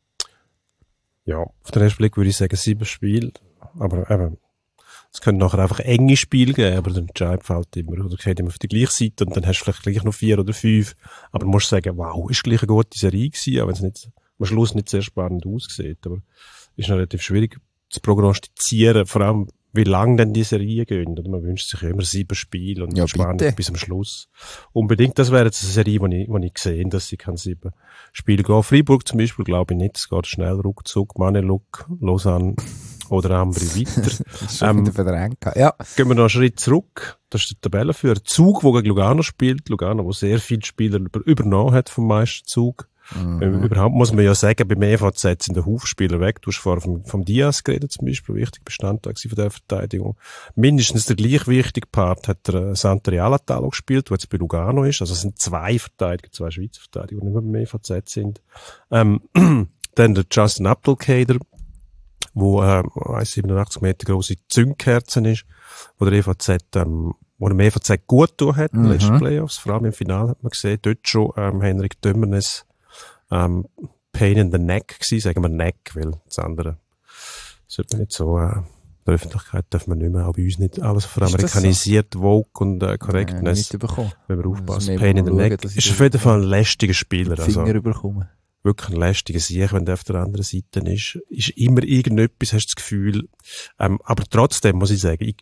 Ja, auf den ersten Blick würde ich sagen, sieben Spiele. Aber eben, es können nachher einfach enge Spiele geben, aber der Entscheid fällt immer, oder geht immer auf die gleiche Seite und dann hast du vielleicht gleich noch vier oder fünf. Aber du musst sagen, wow, ist gleich eine gute Serie gewesen, auch wenn es nicht, am Schluss nicht sehr spannend aussieht. Aber ist noch relativ schwierig zu prognostizieren, vor allem, wie lang denn die Serien gehen. Oder man wünscht sich ja immer sieben Spiele und ja, spannend bis am Schluss. Unbedingt, das wäre jetzt eine Serie, wo ich, wo ich sehe, dass sie kann sieben Spiele gehen. Freiburg zum Beispiel glaube ich nicht, es geht schnell ruckzuck, Maneluk, Lausanne oder Ambri weiter. Das ist schon ähm, wieder verdrängt. Ja. Gehen wir noch einen Schritt zurück. Das ist der Tabellenführer. Zug, der gegen Lugano spielt. Lugano, wo sehr viele Spieler über, übernommen hat vom Meisterzug. Mhm. Ähm, überhaupt muss man ja sagen, beim E V Z sind der Hufspieler weg. Du hast vorher vom, vom Diaz geredet zum Beispiel, wichtig Bestandteil von der Verteidigung. Mindestens der gleich wichtige Part hat der äh, Santeri Alatalo gespielt, der jetzt bei Lugano ist. Also es sind zwei Verteidiger, zwei Schweizer Verteidiger, die nicht mehr beim E V Z sind. Ähm, dann der Justin Abdelkader, wo äh, siebenundachtzig Meter grosse Zündkerzen ist, wo der E V Z ähm, wo dem E V Z gut tun hat, in den letzten Playoffs, vor allem im Finale hat man gesehen, dort schon ähm, Henrik Dömernes ähm, Pain in the Neck gewesen, sagen wir Neck, weil das andere sollte man nicht so, äh, in der Öffentlichkeit darf man nicht mehr, auch bei uns nicht alles veramerikanisiert, so? Vogue und äh, Correctness, ja, wenn wir aufpassen, Pain in the Neck, schauen, ist auf jeden Fall ein lästiger Spieler, also wirklich ein lästiger Sieg, wenn der auf der anderen Seite ist, ist immer irgendetwas, hast du das Gefühl, ähm, aber trotzdem muss ich sagen, ich,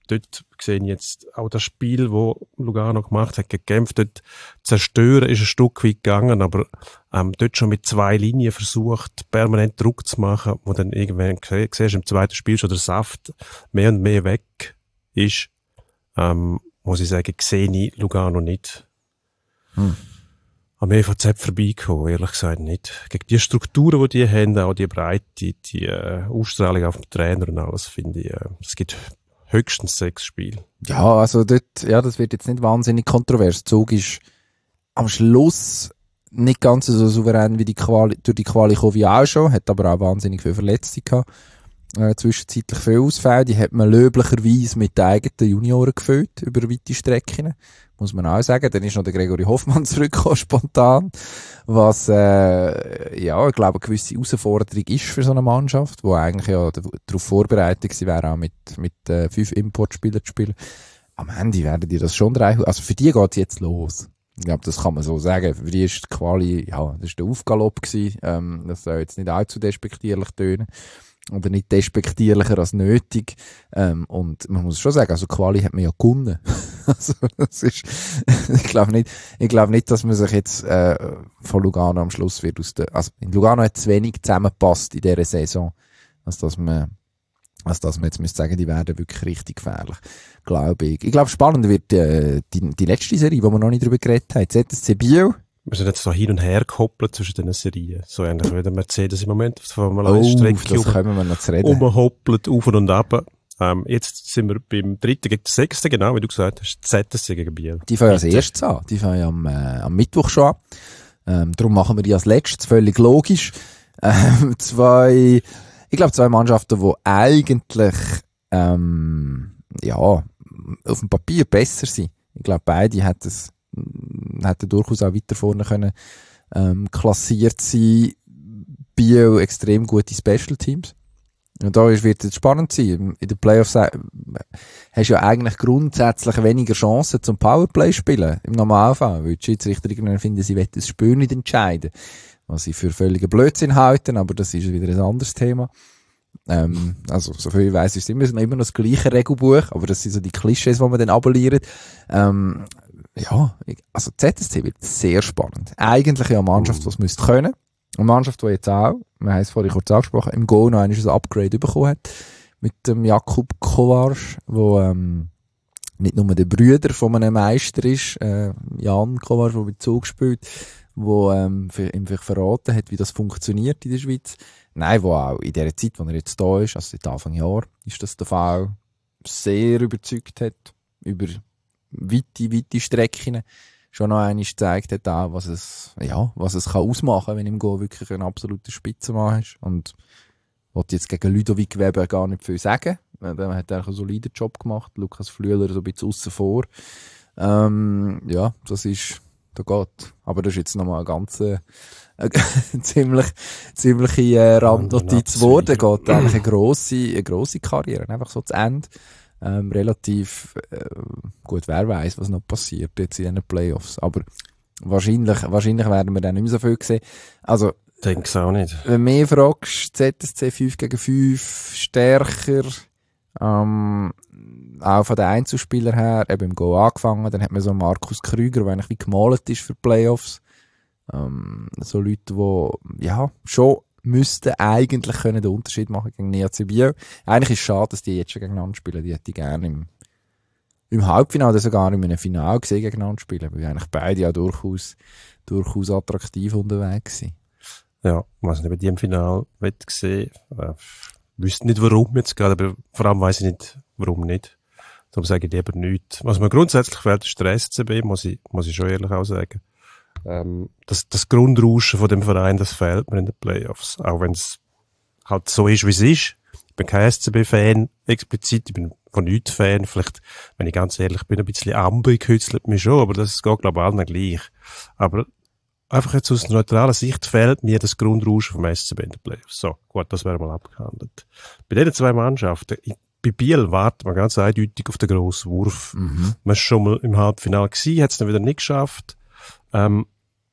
dort sehe ich jetzt auch das Spiel, das Lugano gemacht hat, gekämpft, dort zerstören ist ein Stück weit gegangen, aber ähm, dort schon mit zwei Linien versucht, permanent Druck zu machen, wo dann irgendwann, siehst im zweiten Spiel schon der Saft mehr und mehr weg ist, ähm, muss ich sagen, sehe ich Lugano nicht. Hm. Am E V Z vorbeikommen, ehrlich gesagt nicht. Gegen die Strukturen, die die haben, auch die Breite, die äh, Ausstrahlung auf dem Trainer und alles, finde ich, äh, es gibt höchstens sechs Spiele. Ja, also dort, ja, das wird jetzt nicht wahnsinnig kontrovers. Zug ist am Schluss nicht ganz so souverän wie die Quali, durch die Quali gekommen wie auch schon, hat aber auch wahnsinnig viel Verletzte gehabt. Äh, zwischenzeitlich viel Ausfälle, die hat man löblicherweise mit den eigenen Junioren gefüllt, über weite Strecken. Muss man auch sagen. Dann ist noch der Gregory Hoffmann zurückgekommen, spontan. Was, äh, ja, ich glaube, eine gewisse Herausforderung ist für so eine Mannschaft, die eigentlich ja darauf vorbereitet gewesen wäre, auch mit, mit äh, fünf Importspielern zu spielen. Am Ende werden die das schon drei, also für die geht's jetzt los. Ich glaube, das kann man so sagen. Für die ist die Quali, ja, das ist der Aufgalopp gewesen. Ähm, das soll jetzt nicht allzu despektierlich tönen. Oder nicht despektierlicher als nötig. Ähm, und man muss schon sagen, also Quali hat man ja gewonnen. also, das ist, ich glaube nicht, ich glaube nicht, dass man sich jetzt, äh, von Lugano am Schluss wird aus der, also in Lugano hat es wenig zusammengepasst in dieser Saison, als dass man, als dass man jetzt müsste sagen, die werden wirklich richtig gefährlich. Glaube ich. Ich glaube, spannend wird, äh, die, die letzte Serie, wo wir noch nicht drüber geredet haben. Z S C Biel. Wir sind jetzt so hin und her gekoppelt zwischen den Serien. So ähnlich wie der Mercedes im Moment auf der Formel eins Strecke. Oh, das kommen wir noch zu reden. Umhoppelt, auf und ab. Ähm, jetzt sind wir beim dritten gegen den sechsten, genau, wie du gesagt hast, Z S C gegen Biel. Die fangen als erstes an. Die fangen am, äh, am Mittwoch schon an. Ähm, darum machen wir die als letztes, völlig logisch. Ähm, zwei, ich glaube, zwei Mannschaften, die eigentlich, ähm, ja, auf dem Papier besser sind. Ich glaube, beide hätten es, hätten durchaus auch weiter vorne können, ähm, klassiert sein. Biel extrem gute Special Teams. Und da wird es spannend sein. In den Playoffs hast du ja eigentlich grundsätzlich weniger Chancen zum Powerplay spielen. Im Normalfall. Weil die Schiedsrichter irgendwann finden, sie wollen das Spiel nicht entscheiden. Was ich für völligen Blödsinn halten, aber das ist wieder ein anderes Thema. Ähm, also, soviel ich weiss, ist es immer, immer noch das gleiche Regelbuch, aber das sind so die Klischees, die man dann abonniert. Ähm, ja, also Z S C wird sehr spannend. Eigentlich ja eine Mannschaft, die es müsste können. Eine Mannschaft, die jetzt auch, wir haben es vorhin kurz angesprochen, im Go noch ein Upgrade bekommen hat. Mit dem Jakub Kovac, wo, ähm, nicht nur der Brüder von einem Meister ist, äh, Jan Kovac, der mit Zug spielt, wo, ähm, für, ihm verraten hat, wie das funktioniert in der Schweiz. Nein, wo auch in der Zeit, wo er jetzt da ist, also seit Anfang Jahr, ist das der Fall, sehr überzeugt hat, über weite, weite Strecken, schon noch einmal gezeigt hat, auch, was es, ja, was es kann ausmachen, wenn im Go wirklich ein absoluter Spitzenmann ist. Und wollte jetzt gegen Ludovic Weber gar nicht viel sagen. Der hat eigentlich einen soliden Job gemacht. Lukas Flüeler so ein bisschen aussen vor. Ähm, ja, das ist, da geht. Aber das ist jetzt nochmal eine ganz, äh, ziemlich, ziemliche, äh, Randnotiz geworden. Geht eigentlich eine grosse, eine grosse Karriere. Einfach so zu Ende. Ähm, relativ, äh, gut, wer weiß, was noch passiert jetzt in den Playoffs. Aber wahrscheinlich, wahrscheinlich werden wir dann nicht mehr so viel sehen. Also, denke es auch nicht. Wenn du mich fragst, Z S C fünf gegen fünf, stärker, ähm, auch von den Einzelspielern her, eben im Go angefangen, dann hat man so Markus Krüger, der eigentlich wie gemalt ist für Playoffs. Ähm, so Leute, die, ja, schon müssten eigentlich können den Unterschied machen gegen N E A C Biel. Eigentlich ist es schade, dass die jetzt schon gegeneinander spielen. Die hätte ich gerne im, im Halbfinale oder sogar in einem Finale gesehen gegeneinander spielen, weil eigentlich beide ja durchaus, durchaus attraktiv unterwegs sind. Ja, was ich bei die im Finale gesehen äh, wüsste nicht, warum jetzt gerade, aber vor allem weiss ich nicht, warum nicht. Darum sage ich lieber nichts. Was mir grundsätzlich fehlt, ist der S C B, muss ich, muss ich schon ehrlich auch sagen. Ähm, das, das Grundrauschen von dem Verein, das fehlt mir in den Playoffs. Auch wenn es halt so ist, wie es ist. Ich bin kein S C B-Fan, explizit. Ich bin von nichts Fan. Vielleicht, wenn ich ganz ehrlich bin, ein bisschen Amber kützelt mich schon, aber das geht, glaube ich, allen gleich. Aber einfach jetzt aus neutraler Sicht fehlt mir das Grundrauschen vom S C B in den Playoffs. So, gut, das wäre mal abgehandelt. Bei diesen zwei Mannschaften, ich, bei Biel wartet man ganz eindeutig auf den grossen Wurf. Mhm. Man ist schon mal im Halbfinale gewesen, hat es dann wieder nicht geschafft. Ähm,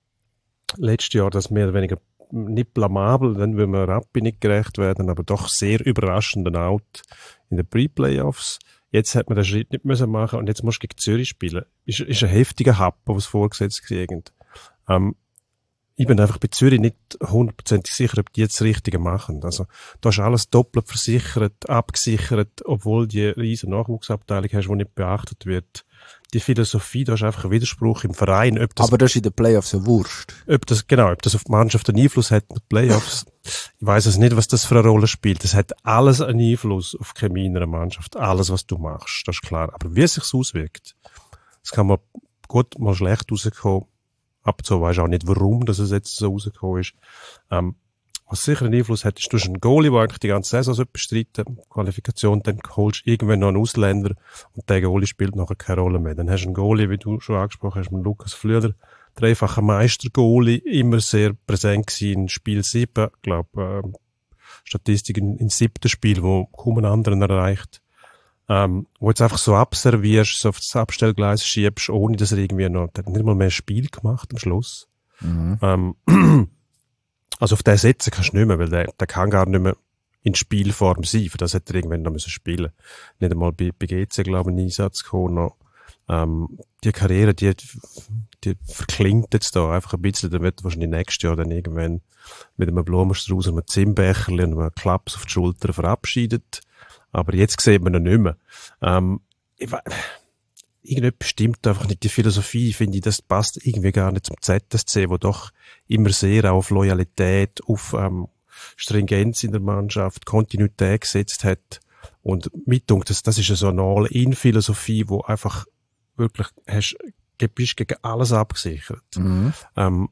letztes Jahr das mehr oder weniger nicht blamabel, dann will man Rappi nicht gerecht werden, aber doch sehr überraschenden Out in den Pre-Playoffs. Jetzt hat man den Schritt nicht müssen machen und jetzt musst du gegen Zürich spielen. Ist, ist ein heftiger Happen, was vorgesetzt kriegen. Ähm, ich bin einfach bei Zürich nicht hundertprozentig sicher, ob die jetzt das Richtige machen. Also, da ist alles doppelt versichert, abgesichert, obwohl die riesen Nachwuchsabteilung hast, die nicht beachtet wird. Die Philosophie, da ist einfach ein Widerspruch im Verein. Ob das, aber das ist in den Playoffs ja wurscht. Ob das, genau, ob das auf die Mannschaft einen Einfluss hat in den Playoffs. Ich weiss es nicht, was das für eine Rolle spielt. Das hat alles einen Einfluss auf die Chemie in einer Mannschaft. Alles, was du machst, das ist klar. Aber wie es sich auswirkt, das kann man gut mal schlecht rauskommen. Ab und zu weisst du auch nicht, warum dass es jetzt so rausgekommen ist. Ähm, was sicher einen Einfluss hat, ist, du hast einen Goalie, der eigentlich die ganze Saison so bestreiten, Qualifikation, dann holst du irgendwann noch einen Ausländer und der Goalie spielt nachher keine Rolle mehr. Dann hast du einen Goalie, wie du schon angesprochen hast, mit Lukas Flüder, dreifacher Meister-Goalie, immer sehr präsent gewesen in Spiel sieben, ich glaube, äh, Statistik in, in siebten Spiel, wo kaum einen anderen erreicht. Ähm, wo jetzt einfach so abservierst, so auf das Abstellgleis schiebst, ohne dass er irgendwie noch, der hat nicht mal mehr ein Spiel gemacht am Schluss. Mhm. Ähm, also auf den setzen kannst du nicht mehr, weil der, der kann gar nicht mehr in Spielform sein, für das hätte er irgendwann noch müssen spielen. Nicht einmal bei, bei G C, glaube ich, einen Einsatz gekommen noch. Ähm, die Karriere, die, die verklingt jetzt da einfach ein bisschen, dann wird er wahrscheinlich nächstes Jahr dann irgendwann mit einem Blumenstrauß und einem Zinnbecherli und einem Klaps auf die Schulter verabschiedet. Aber jetzt sieht man ihn nicht mehr. Ähm, ich we- Irgendetwas stimmt einfach nicht. Die Philosophie, finde ich, das passt irgendwie gar nicht zum Z S C, wo doch immer sehr auf Loyalität, auf ähm, Stringenz in der Mannschaft, Kontinuität gesetzt hat. Und mit das, das ist so eine All-in-Philosophie, wo einfach wirklich hast, bist gegen alles abgesichert. Mhm. Ähm,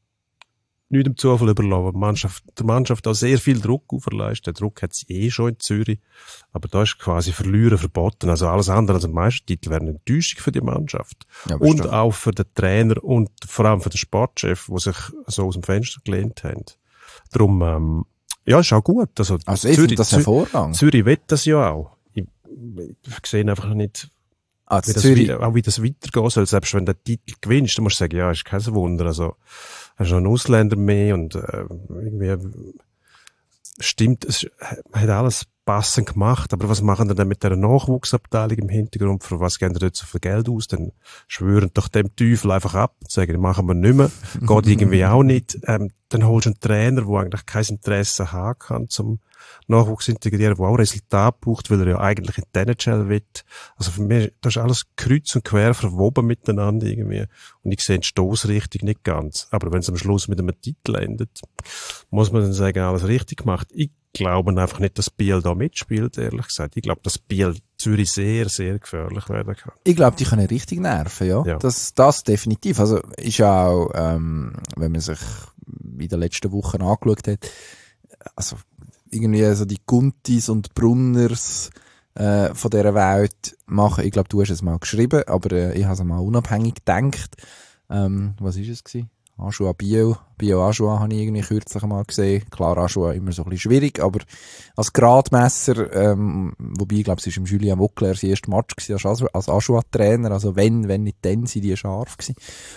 nicht dem Zufall überlassen. Die Mannschaft, der Mannschaft auch sehr viel Druck auferlegt. Der Druck hat sie eh schon in Zürich. Aber da ist quasi Verlieren verboten. Also alles andere als ein Meistertitel wäre eine Enttäuschung für die Mannschaft. Ja, und bestimmt. auch für den Trainer und vor allem für den Sportchef, die sich so aus dem Fenster gelehnt haben. Darum, ähm, ja, ist auch gut. Also, Also ich finde das hervorragend. Zürich will das ja auch. Ich, ich sehe einfach nicht, Ah, wie das, Zürich, wie, auch wie das weitergehen soll. Selbst wenn du den Titel gewinnst, dann musst du sagen, ja, ist kein Wunder. Also, hast du noch einen Ausländer mehr und äh, irgendwie stimmt, es hat alles passend gemacht, aber was machen die dann mit der Nachwuchsabteilung im Hintergrund? Für was geben die dort so viel Geld aus? Dann schwören doch dem Teufel einfach ab und sagen, machen wir nicht mehr. Geht irgendwie auch nicht. Ähm, dann holst du einen Trainer, der eigentlich kein Interesse haben kann zum Nachwuchs integrieren, der auch Resultat braucht, weil er ja eigentlich in die N H L will. Also für mich, das ist alles kreuz und quer verwoben miteinander irgendwie. Und ich sehe die Stossrichtung nicht ganz. Aber wenn es am Schluss mit einem Titel endet, muss man dann sagen, alles richtig gemacht. Ich glaube einfach nicht, dass Biel da mitspielt, ehrlich gesagt. Ich glaube, dass Biel Zürich sehr, sehr gefährlich werden kann. ich glaube, die können richtig nerven, ja. Ja. Das, das definitiv. Also ist ja auch, ähm, wenn man sich in den letzten Wochen angeschaut hat, also irgendwie so die Guntis und Brunners äh, von dieser Welt machen. Ich glaube, du hast es mal geschrieben, aber äh, ich habe es mal unabhängig gedacht. Ähm, was ist es gewesen? Ajoa Bio. Bio Ajoa habe ich irgendwie kürzlich mal gesehen. Klar, Ajoa immer so ein bisschen schwierig, aber als Gradmesser, ähm, wobei ich glaube, es war im Julien Vauclair sein erster Match gewesen, als, als Ajoa-Trainer, also wenn, wenn nicht dann, sind die scharf gewesen.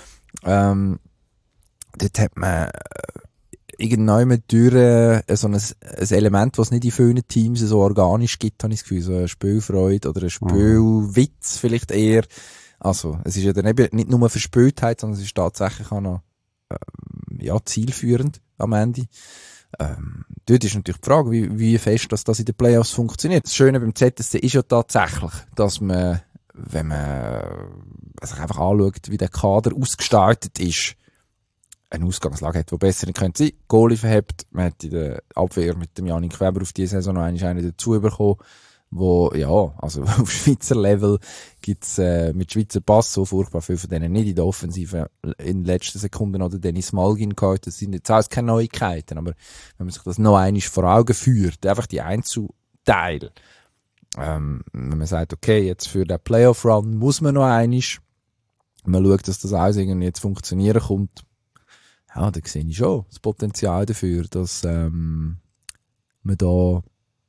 Ähm, dort hat man irgendwann durch äh, so ein, ein Element, was nicht in vielen Teams so organisch gibt, habe ich das Gefühl, so eine Spielfreude oder ein Spielwitz vielleicht eher. Also, es ist ja dann eben nicht nur Verspieltheit, sondern es ist tatsächlich auch noch ähm, ja, zielführend am Ende. Ähm, dort ist natürlich die Frage, wie, wie fest dass das in den Playoffs funktioniert. Das Schöne beim Z S C ist ja tatsächlich, dass man, wenn man sich einfach anschaut, wie der Kader ausgestaltet ist, eine Ausgangslage hat, die besser nicht könnte sein. Goalie verhebt, man hat in der Abwehr mit dem Janik Weber auf diese Saison noch einen dazu bekommen, wo, ja, also auf Schweizer Level gibt's äh, mit Schweizer Pass so furchtbar viel von denen nicht in der Offensive in den letzten Sekunden oder Dennis Malgin gehabt. Das sind jetzt auch keine Neuigkeiten, aber wenn man sich das noch einmal vor Augen führt, einfach die Einzelteile, ähm, wenn man sagt, okay, jetzt für den Playoff-Run muss man noch einmal, man schaut, dass das alles irgendwie jetzt funktionieren kommt, ja, da sehe ich schon das Potenzial dafür, dass ähm, man da,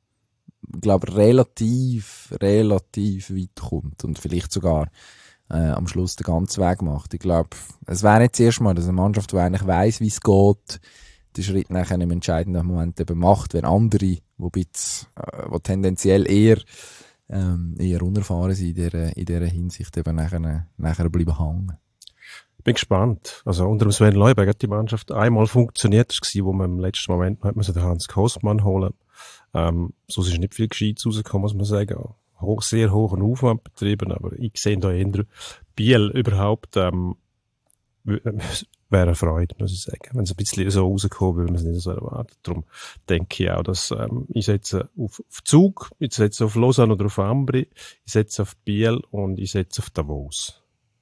glaube relativ, relativ weit kommt und vielleicht sogar äh, am Schluss den ganzen Weg macht. Ich glaube, es wäre nicht das erste Mal, dass eine Mannschaft, die eigentlich weiss, wie es geht, den Schritt nachher im entscheidenden Moment eben macht, wenn andere, wo, bisschen, äh, wo tendenziell eher ähm, eher unerfahren sind in dieser, in dieser Hinsicht, eben nachher, nachher bleiben hängen. Bin gespannt. Also unter dem Sven Leuberg hat die Mannschaft einmal funktioniert, das war, wo man im letzten Moment hat man den Hans Kostmann holen. Ähm, so ist nicht viel Gescheites rausgekommen, muss man sagen. Hoch, sehr hohen Aufwand betrieben, aber ich sehe da eher Biel überhaupt, ähm, wäre eine Freude, muss ich sagen. Wenn es ein bisschen so rauskommt, würde man es nicht so erwarten. Darum denke ich auch, dass ähm, ich setze auf, auf Zug, ich setze auf Lausanne oder auf Ambri, ich setze auf Biel und ich setze auf Davos.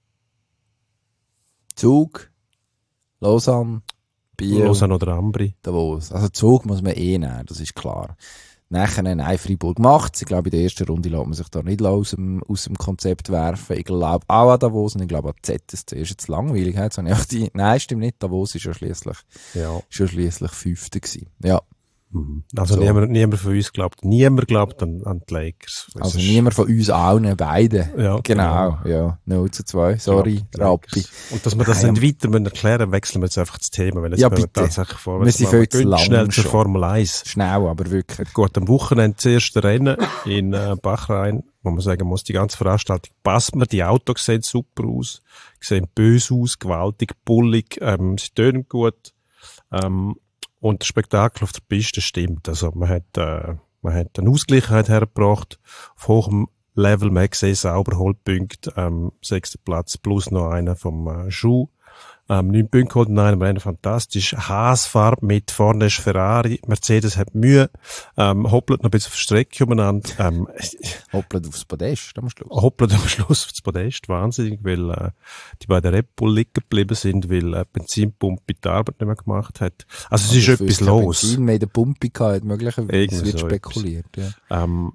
Zug, Lausanne, Biel, Lausanne oder Ambri. Davos. Also Zug muss man eh nehmen, das ist klar. Nachher, nein, Freiburg macht's. Ich glaube, in der ersten Runde lässt man sich da nicht aus dem, aus dem Konzept werfen. Ich glaube auch an Davos und ich glaube an Z S C. Ist jetzt langweilig, jetzt habe ich auch die, nein, stimmt nicht. Davos ist ja schliesslich, ja. ist ja schliesslich Fünfte gewesen. Ja. Mhm. Also so. niemand, niemand von uns glaubt, niemand glaubt an, an die Lakers. Das also ist, niemand von uns allen, beide. Ja, genau, genau. Ja. null zu zwei, sorry, Rappi. Und dass wir das Nein, nicht weiter müssen erklären, wechseln wir jetzt einfach das Thema, weil jetzt ja, können wir bitte. tatsächlich vorwärts wir sind viel zu lang schnell zur schon. Formel eins. Schnell, aber wirklich. Gut, am Wochenende das erste Rennen in äh, Bahrain, wo man sagen muss, die ganze Veranstaltung passt mir, die Autos sehen super aus, sehen böse aus, gewaltig, bullig, ähm, sie tönen gut, ähm, und das Spektakel auf der Piste stimmt. Also man hat, äh, man hat eine Ausgleichheit hergebracht, auf hohem Level, man hat gesehen, sauber Holdpunkte, ähm, sechster Platz plus noch einer vom äh, Schuh. Ähm, neun Punkte geholt in einem Rennen, fantastisch. Haasfarbe mit, vorne ist Ferrari, Mercedes hat Mühe, ähm, hoppelt noch ein bisschen auf die Strecke umeinander, ähm, hoppelt aufs Podest am Schluss. Hoppelt am Schluss aufs Podest, wahnsinnig, weil äh, die beiden Red Bull liegen geblieben sind, weil äh, Benzinpumpe die Arbeit nicht mehr gemacht hat. Also es ist etwas los. Benzin mehr in der Pumpe gehabt, möglicherweise, es wird so spekuliert. Ja. Ähm,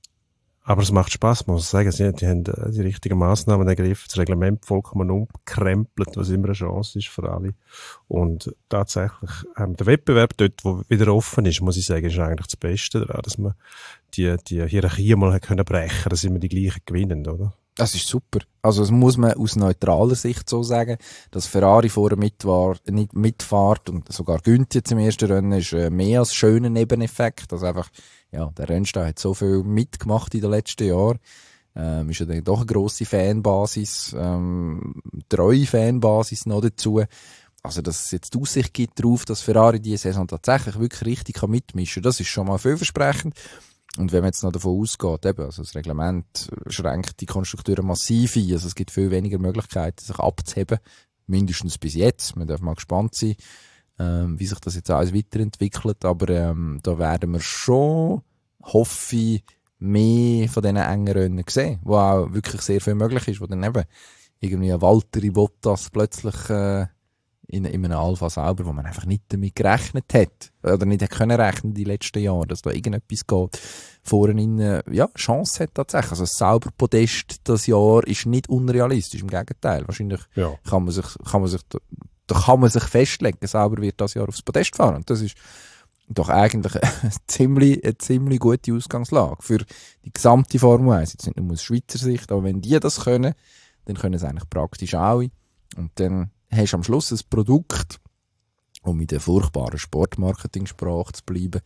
aber es macht Spass, muss ich sagen. Sie, die haben äh, die richtigen Massnahmen ergriffen, das Reglement vollkommen umgekrempelt, was immer eine Chance ist für alle. Und tatsächlich, ähm, der Wettbewerb dort, wo wieder offen ist, muss ich sagen, ist eigentlich das Beste daran, dass man die, die Hierarchie mal hat können brechen, dass immer die gleichen gewinnen, oder? Das ist super. Also, das muss man aus neutraler Sicht so sagen, dass Ferrari vorher mit war, nicht mitfahrt und sogar gönnt jetzt im ersten Rennen, ist äh, mehr als schöner Nebeneffekt. Also einfach, ja, der Rennstall hat so viel mitgemacht in den letzten Jahren. Ähm, ist ja dann doch eine grosse Fanbasis, ähm, treue Fanbasis noch dazu. Also, dass es jetzt die Aussicht gibt darauf, dass Ferrari diese Saison tatsächlich wirklich richtig kann mitmischen, das ist schon mal vielversprechend. Und wenn man jetzt noch davon ausgeht, eben, also das Reglement schränkt die Konstrukteure massiv ein, also es gibt viel weniger Möglichkeiten, sich abzuheben, mindestens bis jetzt. Man darf mal gespannt sein, ähm, wie sich das jetzt alles weiterentwickelt, aber ähm, da werden wir schon, hoffe ich, mehr von diesen engen Rennen sehen, wo auch wirklich sehr viel möglich ist, wo dann eben irgendwie ein Valtteri Bottas plötzlich äh, in, in einem Alpha selber, wo man einfach nicht damit gerechnet hat, oder nicht hat können rechnen die letzten Jahre, dass da irgendetwas geht, vorne in, ja, Chance hat tatsächlich. Also das selber Podest das Jahr ist nicht unrealistisch, im Gegenteil. Wahrscheinlich ja. kann man sich, kann man sich, da, da kann man sich festlegen, selber wird das Jahr aufs Podest fahren. Und das ist doch eigentlich eine ziemlich, eine ziemlich gute Ausgangslage für die gesamte Formel eins. Jetzt nicht nur aus Schweizer Sicht, aber wenn die das können, dann können es eigentlich praktisch alle. Und dann hast du am Schluss ein Produkt, um mit der furchtbaren Sportmarketing-Sprache zu bleiben,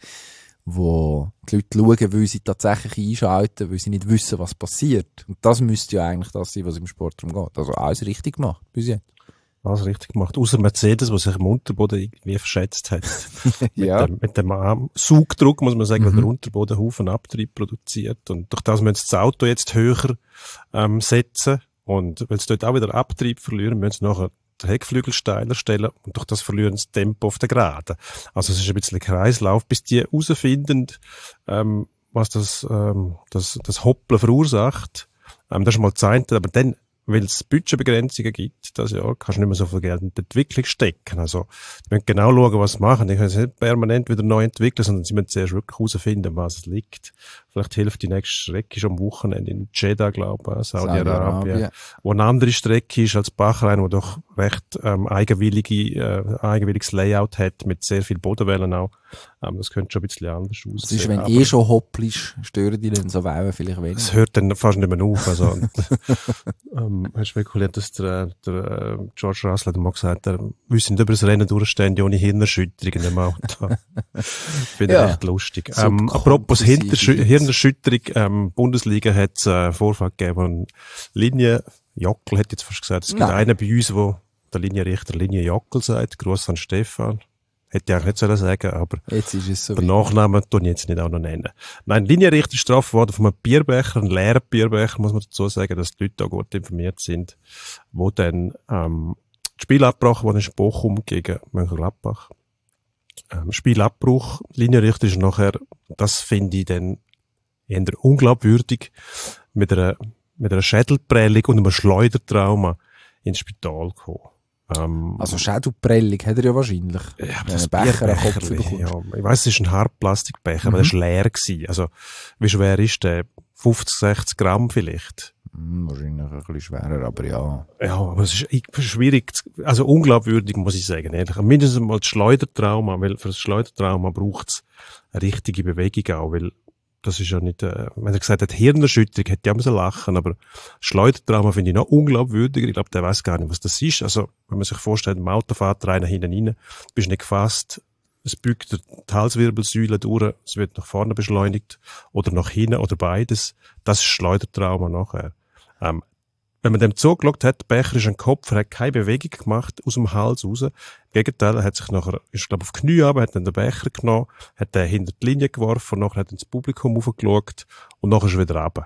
wo die Leute schauen, weil sie tatsächlich einschalten, weil sie nicht wissen, was passiert. Und das müsste ja eigentlich das sein, was im Sport darum geht. Also alles richtig gemacht, bis jetzt. Alles richtig gemacht. Außer Mercedes, der sich im Unterboden irgendwie verschätzt hat. ja. Mit dem, mit dem ähm, Sugdruck, muss man sagen, mhm. weil der Unterboden Haufen Abtrieb produziert. Und durch das müssen sie das Auto jetzt höher ähm, setzen. Und weil sie dort auch wieder Abtrieb verlieren, müssen sie nachher den Heckflügel steiler stellen und durch das verlieren sie das Tempo auf der Geraden. Also es ist ein bisschen ein Kreislauf, bis die herausfinden, ähm, was das, ähm, das, das Hoppeln verursacht. Ähm, das ist mal das eine, aber dann, weil es Budgetbegrenzungen gibt, das Jahr, kannst du nicht mehr so viel Geld in die Entwicklung stecken. Also, die müssen genau schauen, was sie machen. Die können sich nicht permanent wieder neu entwickeln, sondern sie müssen zuerst wirklich herausfinden, was es liegt. Vielleicht hilft die nächste Strecke schon am Wochenende in Jeddah, glaube ich, Saudi-Arabien, Saudi wo eine andere Strecke ist als Bahrain, wo doch recht ähm, eigenwillige, äh, eigenwilliges Layout hat, mit sehr viel Bodenwellen auch. Ähm, das könnte schon ein bisschen anders aussehen. Das ist, wenn aber eh schon hoppelst, stören die dann so Wellen vielleicht weniger. Es hört dann fast nicht mehr auf. Also, und, ähm, er spekuliert, dass der, der äh, George Russell hat mal gesagt, er wüsste nicht über das Rennen durchstehen, ohne Hirnerschütterungen im Auto. Finde ich ja. echt lustig. Ähm, apropos Hirnerschü Hirnerschütterung. Ähm, Bundesliga hat es äh, Vorfall gegeben, wo ein Linienjockel, hätte ich jetzt fast gesagt. Es gibt Nein. einen bei uns, wo der Linienrichter Linienjockel sagt. Gruß an Stefan. Hätte ich eigentlich nicht sollen sagen, aber Jetzt ist es so. den Nachnamen tue ich jetzt nicht auch noch nennen. Nein, Linienrichter strafen worden von einem Bierbecher, einem leeren Bierbecher, muss man dazu sagen, dass die Leute da gut informiert sind, wo dann ähm, das Spiel abgebrochen wurde in Bochum gegen Mönchengladbach. Ähm, Spielabbruch, Linienrichter ist nachher, das finde ich dann eher unglaubwürdig, mit einer, mit einer Schädelprellung und einem Schleudertrauma ins Spital gekommen. Ähm, Also Schädelprellung hat er ja wahrscheinlich. ja, aber Wenn das ein Becher an den Kopf Bierbecherli, bekommt. ja, ich weiss, es ist ein Hartplastikbecher, Mhm. aber der war leer gewesen. Also, wie schwer ist der? fünfzig, sechzig Gramm vielleicht. Hm, wahrscheinlich ein bisschen schwerer, aber ja. Ja, aber es ist ich- schwierig, zu- also unglaubwürdig, muss ich sagen, ehrlich. Mindestens mal das Schleudertrauma, weil für das Schleudertrauma braucht es eine richtige Bewegung auch, weil das ist ja nicht, äh, wenn er gesagt hat, Hirnerschütterung, hätte ich auch müssen lachen, aber Schleudertrauma finde ich noch unglaubwürdiger. Ich glaube, der weiß gar nicht, was das ist. Also, wenn man sich vorstellt, im Auto fährt einer hinten rein, bist nicht gefasst, es bückt die Halswirbelsäule durch, es wird nach vorne beschleunigt, oder nach hinten, oder beides. Das ist Schleudertrauma nachher. Ähm, wenn man dem zugeschaut hat, der Becher ist ein Kopf, er hat keine Bewegung gemacht aus dem Hals raus. Im Gegenteil, er hat sich nachher, ist glaube auf die Knie runter, hat dann den Becher genommen, hat den hinter die Linie geworfen, und nachher hat er ins Publikum raufgeschaut und nachher ist er wieder runter.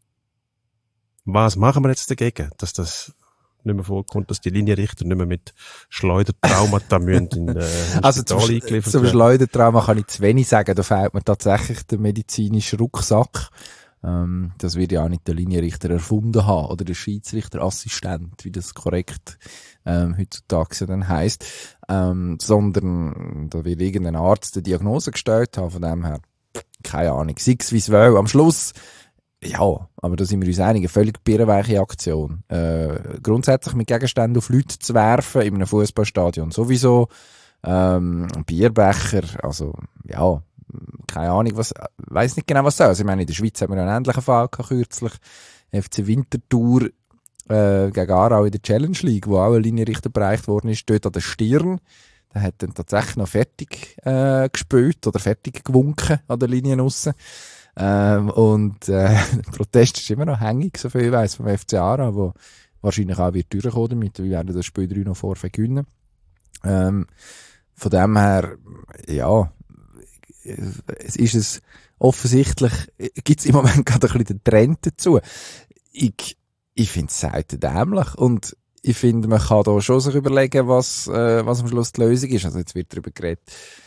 Was machen wir jetzt dagegen, dass das nicht mehr vorkommt, dass die Linienrichter nicht mehr mit Schleudertraumata müssen in äh, Also zum, Spital Sch- eingeliefert zum werden? Schleudertrauma kann ich zu wenig sagen. Da fehlt mir tatsächlich der medizinische Rucksack. Ähm, das wird ja auch nicht der Linienrichter erfunden haben oder der Schiedsrichterassistent, wie das korrekt ähm, heutzutage ja dann heisst, ähm, sondern da wird irgendein Arzt eine Diagnose gestellt haben, von dem her, keine Ahnung, sechs wie es will. Am Schluss, ja, aber da sind wir uns einig, eine völlig birrenweiche Aktion. Äh, grundsätzlich mit Gegenständen auf Leute zu werfen, in einem Fußballstadion sowieso, ähm, Bierbecher, also, ja, keine Ahnung, was, weiss nicht genau, was soll. Also, ich meine, in der Schweiz haben wir einen ähnlichen Fall gehabt, kürzlich. F C Winterthur, äh, gegen Aarau in der Challenge League, wo auch ein Linienrichter bereicht worden ist, dort an der Stirn. Der hat dann tatsächlich noch fertig, äh, gespielt oder fertig gewunken an der Linie aussen. Ähm, und, äh, der Protest ist immer noch hängig, so viel ich weiss, vom F C Aarau, wo wahrscheinlich auch wird durchkommen damit. Wir werden das Spiel drei noch vorvergewinnen. Ähm, von dem her, ja, es ist es offensichtlich, gibt es im Moment gerade ein bisschen den Trend dazu. Ich, ich finde es selten dämlich und ich finde, man kann da schon sich überlegen, was, äh, was am Schluss die Lösung ist. Also jetzt wird darüber geredet,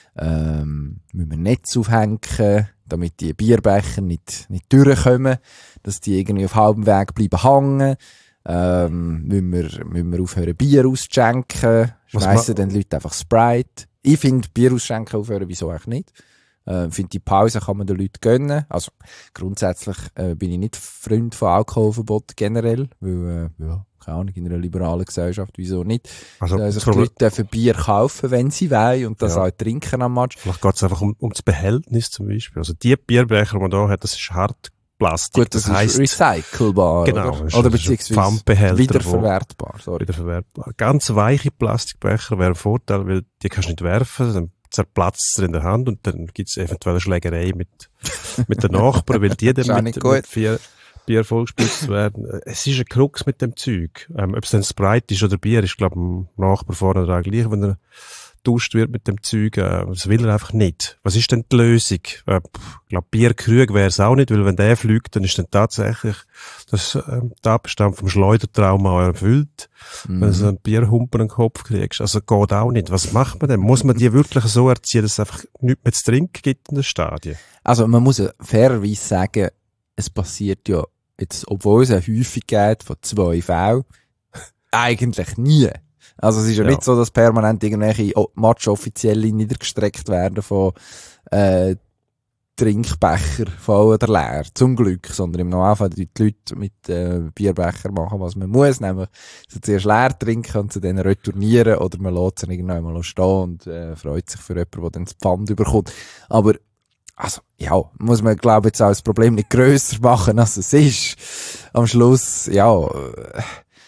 ähm, müssen wir Netz aufhängen, damit die Bierbecher nicht, nicht durchkommen, dass die irgendwie auf halbem Weg bleiben hängen. Ähm, müssen wir, müssen wir aufhören, Bier auszuschenken, Was schmeissen ma- den Leuten einfach Sprite. Ich finde, Bier ausschenken aufhören, wieso eigentlich nicht? Ich äh, finde, die Pause kann man den Leuten gönnen. Also, grundsätzlich äh, bin ich nicht Freund von Alkoholverbot generell, weil, äh, ja, keine Ahnung, in einer liberalen Gesellschaft, wieso nicht? Also, Äh, sich das die Problem- Leute dürfen Bier kaufen, wenn sie wollen, und das Ja. auch trinken am Match. Vielleicht geht es einfach um, um das Behältnis zum Beispiel. Also die Bierbecher, die man da hat, das ist Hartplastik. Gut, das, das heisst, ist recycelbar, genau, oder? das ist- Oder das ist ein beziehungsweise Pfandbehälter, wiederverwertbar, sorry. wiederverwertbar. Ganz weiche Plastikbecher wäre ein Vorteil, weil die kannst du nicht werfen, dann zerplatzt es in der Hand und dann gibt es eventuell eine Schlägerei mit, mit den Nachbarn, weil die Das ist auch dann nicht mit, gut. mit vier Bier vollgespritzt werden. Es ist ein Krux mit dem Zeug. Ähm, ob es dann Sprite ist oder Bier, ist, glaube ich, dem Nachbar vorne dran gleich, wenn er duscht wird mit dem Zeug. Äh, das will er einfach nicht. Was ist denn die Lösung? Äh, pff, ich glaube, Bierkrug wäre es auch nicht, weil wenn der fliegt, dann ist dann tatsächlich das äh, Tatbestand vom Schleudertrauma auch erfüllt. Mhm. Wenn du so einen Bierhumpen in den Kopf kriegst. Also geht auch nicht. Was macht man denn? Muss man die wirklich so erziehen, dass es einfach nichts mehr zu trinken gibt in den Stadien? Also man muss ja fairerweise sagen, es passiert ja jetzt, obwohl es eine Häufigkeit von zwei Fällen, eigentlich nie. Also es ist ja, Ja. nicht so, dass permanent irgendwelche O- Match-Offizielle niedergestreckt werden von äh, Trinkbecher voll oder leer, zum Glück, sondern im Normalfall die Leute mit äh, Bierbecher machen, was man muss, nämlich sie zuerst leer trinken und sie dann retournieren oder man lässt sie irgendwann mal stehen und äh, freut sich für jemanden, der dann das Pfand überkommt. Aber also, ja, muss man, glaube ich, jetzt auch das Problem nicht grösser machen, als es ist. Am Schluss, ja, äh,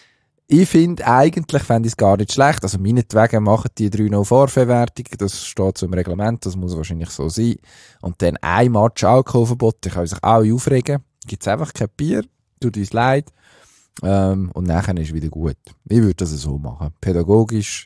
ich finde, eigentlich fände ich es gar nicht schlecht. Also, meinetwegen machen die drei null Vorverwertung. Das steht so im Reglement. Das muss wahrscheinlich so sein. Und dann ein Match Alkoholverbot. Die können sich alle aufregen. Gibt's einfach kein Bier. Tut uns leid. Ähm, und nachher ist wieder gut. Ich würde das so machen. Pädagogisch,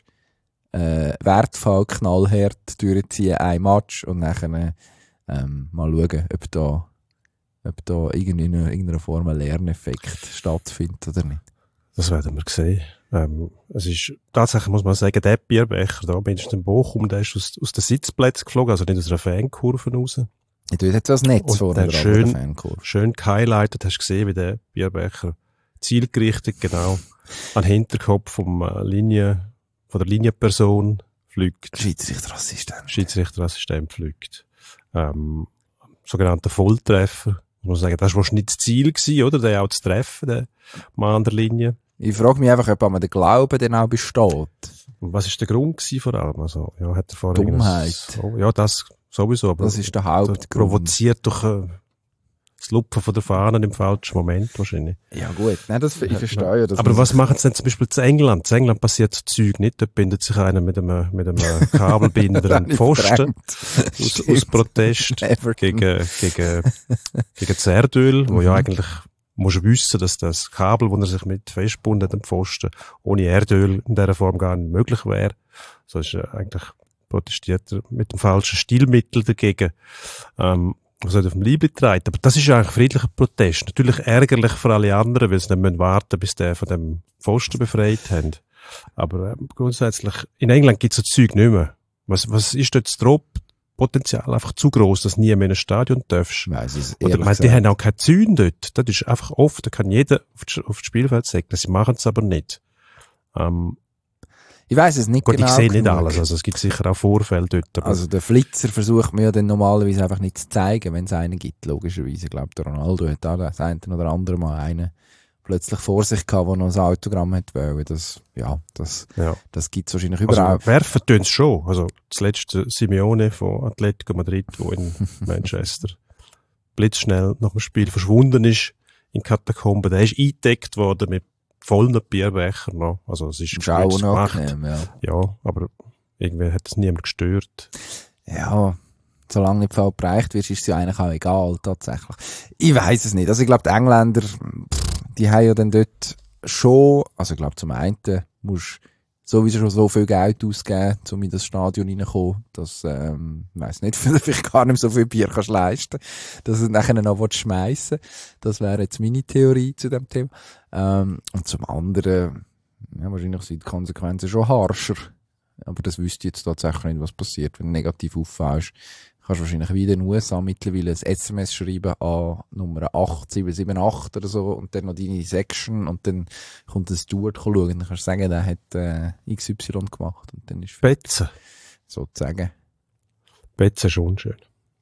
äh, wertvoll, knallhart durchziehen, ein Match und nachher ähm, mal schauen, ob da, ob da in irgendeiner Form ein Lerneffekt stattfindet oder nicht. Das werden wir sehen. Ähm, es ist, tatsächlich muss man sagen, der Bierbecher da, mindestens in Bochum, der ist aus, aus den Sitzplätzen geflogen, also nicht aus einer Fankurve raus. Ich tue jetzt das Netz vor der schön, Fankurve. Schön gehighlightet, hast du gesehen, wie der Bierbecher zielgerichtet, genau, an den Hinterkopf vom äh, Linie, von der Linienperson fliegt. Schiedsrichterassistent. Schiedsrichterassistent fliegt. Ähm, sogenannter Volltreffer. Ich muss sagen, das war wahrscheinlich das Ziel gewesen, oder? Den auch zu treffen, den Mann an der Linie. Ich frage mich einfach, ob man den Glauben dann auch besteht. Und was ist der Grund gewesen vor allem? Also, ja, hat er vorher Dummheit. Oh, ja, das sowieso. Aber das ist der Hauptgrund. Provoziert durch äh, das Lupfen von der Fahnen im falschen Moment wahrscheinlich. Ja gut, nein, das, ich verstehe ja. Das aber was machen sie denn zum Beispiel zu England? Zu England passiert so Zeug nicht. Dort bindet sich einer mit einem, mit einem Kabelbinder an den Pfosten aus, aus Protest gegen, gegen, gegen das Erdöl, wo mhm. ja eigentlich musst du wissen, dass das Kabel, wo er sich mit festgebunden hat, am Pfosten, ohne Erdöl in dieser Form gar nicht möglich wäre. So ist er eigentlich protestiert er mit dem falschen Stilmittel dagegen. Ähm, was auf dem Liebling trägt. Aber das ist ja eigentlich friedlicher Protest. Natürlich ärgerlich für alle anderen, weil sie dann müssen warten, bis die von dem Pfosten befreit haben. Aber äh, grundsätzlich, in England gibt es so Zeug nicht mehr. Was, was ist dort das Drop-Potenzial einfach zu gross, dass nie mehr in ein Stadion darfst? Weiss es, Oder, meine, die haben auch keine Zäune dort. Das ist einfach oft, da kann jeder auf das, auf das Spielfeld sagen. Sie machen es aber nicht. Ähm, Ich weiss es nicht Gut, genau. Ich sehe nicht alles, also es gibt sicher auch Vorfälle dort. Aber also der Flitzer versucht man ja dann normalerweise einfach nicht zu zeigen, wenn es einen gibt, logischerweise. Ich glaube, der Ronaldo hat auch das eine oder andere Mal einen plötzlich vor sich gehabt, der noch ein Autogramm hat wollen. Das, ja, das, ja. das gibt es wahrscheinlich überall. Also werfen tun es schon. Also das letzte Simeone von Atletico Madrid, der in Manchester blitzschnell nach dem Spiel verschwunden ist in Katakomben, der ist eingedeckt worden mit vollen Bierbecher noch. Also es ist gut gemacht. Ja. ja, aber irgendwie hat es niemand gestört. Ja, solange nicht voll bereicht wird, ist es ja eigentlich auch egal, tatsächlich. Ich weiss es nicht. Also ich glaube, die Engländer, die haben ja dann dort schon, also ich glaube, zum einen musst sowieso schon so viel Geld ausgeben, um in das Stadion reinzukommen, dass, ähm, ich weiss nicht, vielleicht gar nicht so viel Bier kannst leisten, dass du nachher noch schmeissen willst. Das wäre jetzt meine Theorie zu dem Thema. Ähm, und zum anderen, ja, wahrscheinlich sind die Konsequenzen schon harscher. Aber das wüsste ich jetzt tatsächlich nicht, was passiert, wenn du negativ auffällst. Kannst wahrscheinlich wieder in den U S A mittlerweile ein S M S schreiben an Nummer acht sieben sieben acht oder so und dann noch deine Section und dann kommt ein Steward schauen. Dann kannst du sagen, der hat äh, X Y gemacht und dann ist Betze. Sozusagen. Betze ist unschön.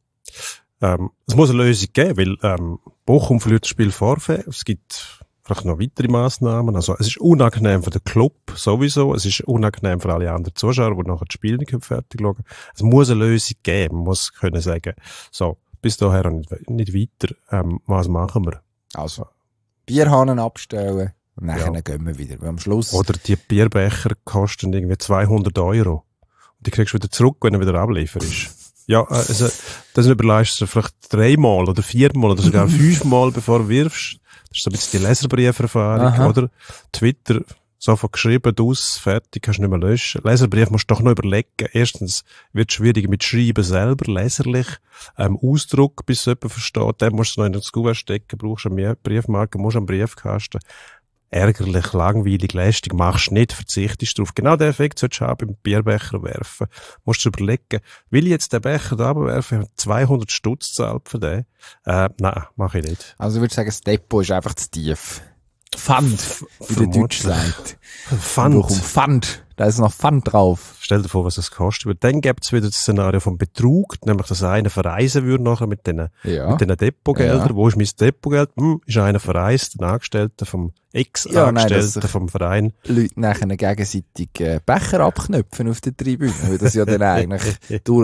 Ähm, es muss eine Lösung geben, weil ähm, Bochum verliert das Spiel Vorfeld. Es gibt vielleicht noch weitere Massnahmen. Also es ist unangenehm für den Club sowieso. Es ist unangenehm für alle anderen Zuschauer, die nachher das Spiel nicht fertig schauen. Es muss eine Lösung geben. Man muss können sagen, so, bis daher nicht, nicht weiter. Ähm, was machen wir? Also, Bierhanen abstellen und nachher ja. gehen wir wieder. Weil am Schluss... Oder die Bierbecher kosten irgendwie zweihundert Euro. Und die kriegst du wieder zurück, wenn du wieder ablieferst. Ja, also, das überleistest du vielleicht dreimal oder viermal oder sogar fünfmal, bevor du wirfst. Das ist so ein bisschen die Leserbrieferfahrung, Aha. oder? Twitter, sofort geschrieben, aus, fertig, kannst du nicht mehr löschen. Leserbrief musst du doch noch überlegen. Erstens wird es schwierig mit Schreiben selber, leserlich. Ähm, Ausdruck, bis du jemand versteht, den musst du noch in das Kuvert stecken, brauchst eine Briefmarke, musst einen Briefkasten. Ärgerlich, langweilig, lästig, machst nicht, verzichtest drauf. Genau den Effekt solltest du auch beim Bierbecher werfen. Musst du überlegen, will ich jetzt den Becher da werfen, ich habe zweihundert Stutz zahlt für den? Äh, nein, mach ich nicht. Also ich würde sagen, das Depot ist einfach zu tief. Pfand, wie der Deutsch sagt. Pfand. Um Pfand. Da ist noch Pfand drauf. Stell dir vor, was das kostet. Weil dann gäbe es wieder das Szenario vom Betrug, nämlich, dass einer verreisen würde nachher mit den, ja. mit den Depotgeldern. Ja. Wo ist mein Depotgeld? Hm, ist einer verreist, ein Angestellter vom Ex-Angestellten ja, vom Verein. Leute nachher gegenseitig äh, Becher abknöpfen auf der Tribüne, weil das ja dann eigentlich durch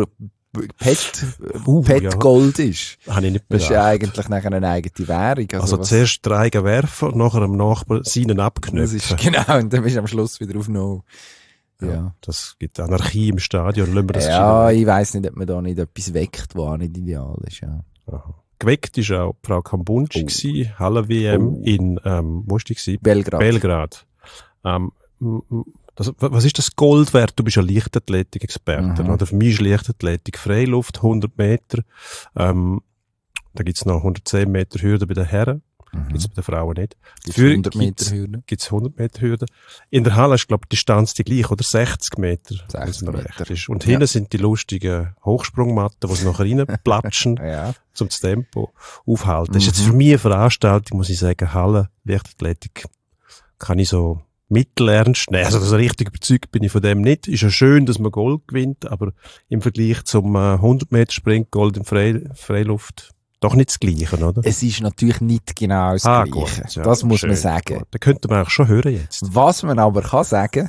Pet, Uh, Pet ja. Gold ist. Habe ich nicht Das ist ja bedacht. eigentlich nachher eine eigene Währung. Also, Also was, zuerst den eigenen werfen und nachher dem Nachbar seinen das abknüpfen. ist, genau, und dann bist du am Schluss wieder auf Null. Ja. Ja, das gibt Anarchie im Stadion, lassen wir das Ja, geschehen. ich weiss nicht, ob man da nicht etwas weckt, was auch nicht ideal ist, ja. Aha. Geweckt ist auch Frau Kambunci Oh. gsi, Halle-W M Oh. in, ähm, wo ist die gsi? Belgrad. Belgrad. Ähm, m- m- das, was ist das Gold wert? Du bist ja Leichtathletik-Experte, Mhm. oder? Für mich ist Leichtathletik Freiluft, hundert Meter. Ähm, da gibt's noch hundertzehn Meter Hürde bei den Herren. Mhm. Gibt's bei den Frauen nicht. Gibt's Für- hundert Meter gibt's- Hürde? Gibt's hundert Meter Hürde. In der Halle ist, glaube ich, die Distanz die gleiche, oder? sechzig Meter. sechzig wenn es mir Meter. recht ist. Und Ja. hinten sind die lustigen Hochsprungmatten, die sie nachher reinplatschen, Ja. zum das Tempo aufhalten. Das ist jetzt Mhm. für mich eine Veranstaltung, muss ich sagen, Halle, Leichtathletik, kann ich so mittelernst nehmen. Also, so richtig überzeugt bin ich von dem nicht. Ist ja schön, dass man Gold gewinnt, aber im Vergleich zum äh, hundert Meter Sprint Gold in Frei, Freiluft doch nicht das Gleiche, oder? Es ist natürlich nicht genau das Ah, Gleiche. gut, ja, das muss man schön, sagen. gut. Da könnte man auch schon hören jetzt. Was man aber kann sagen,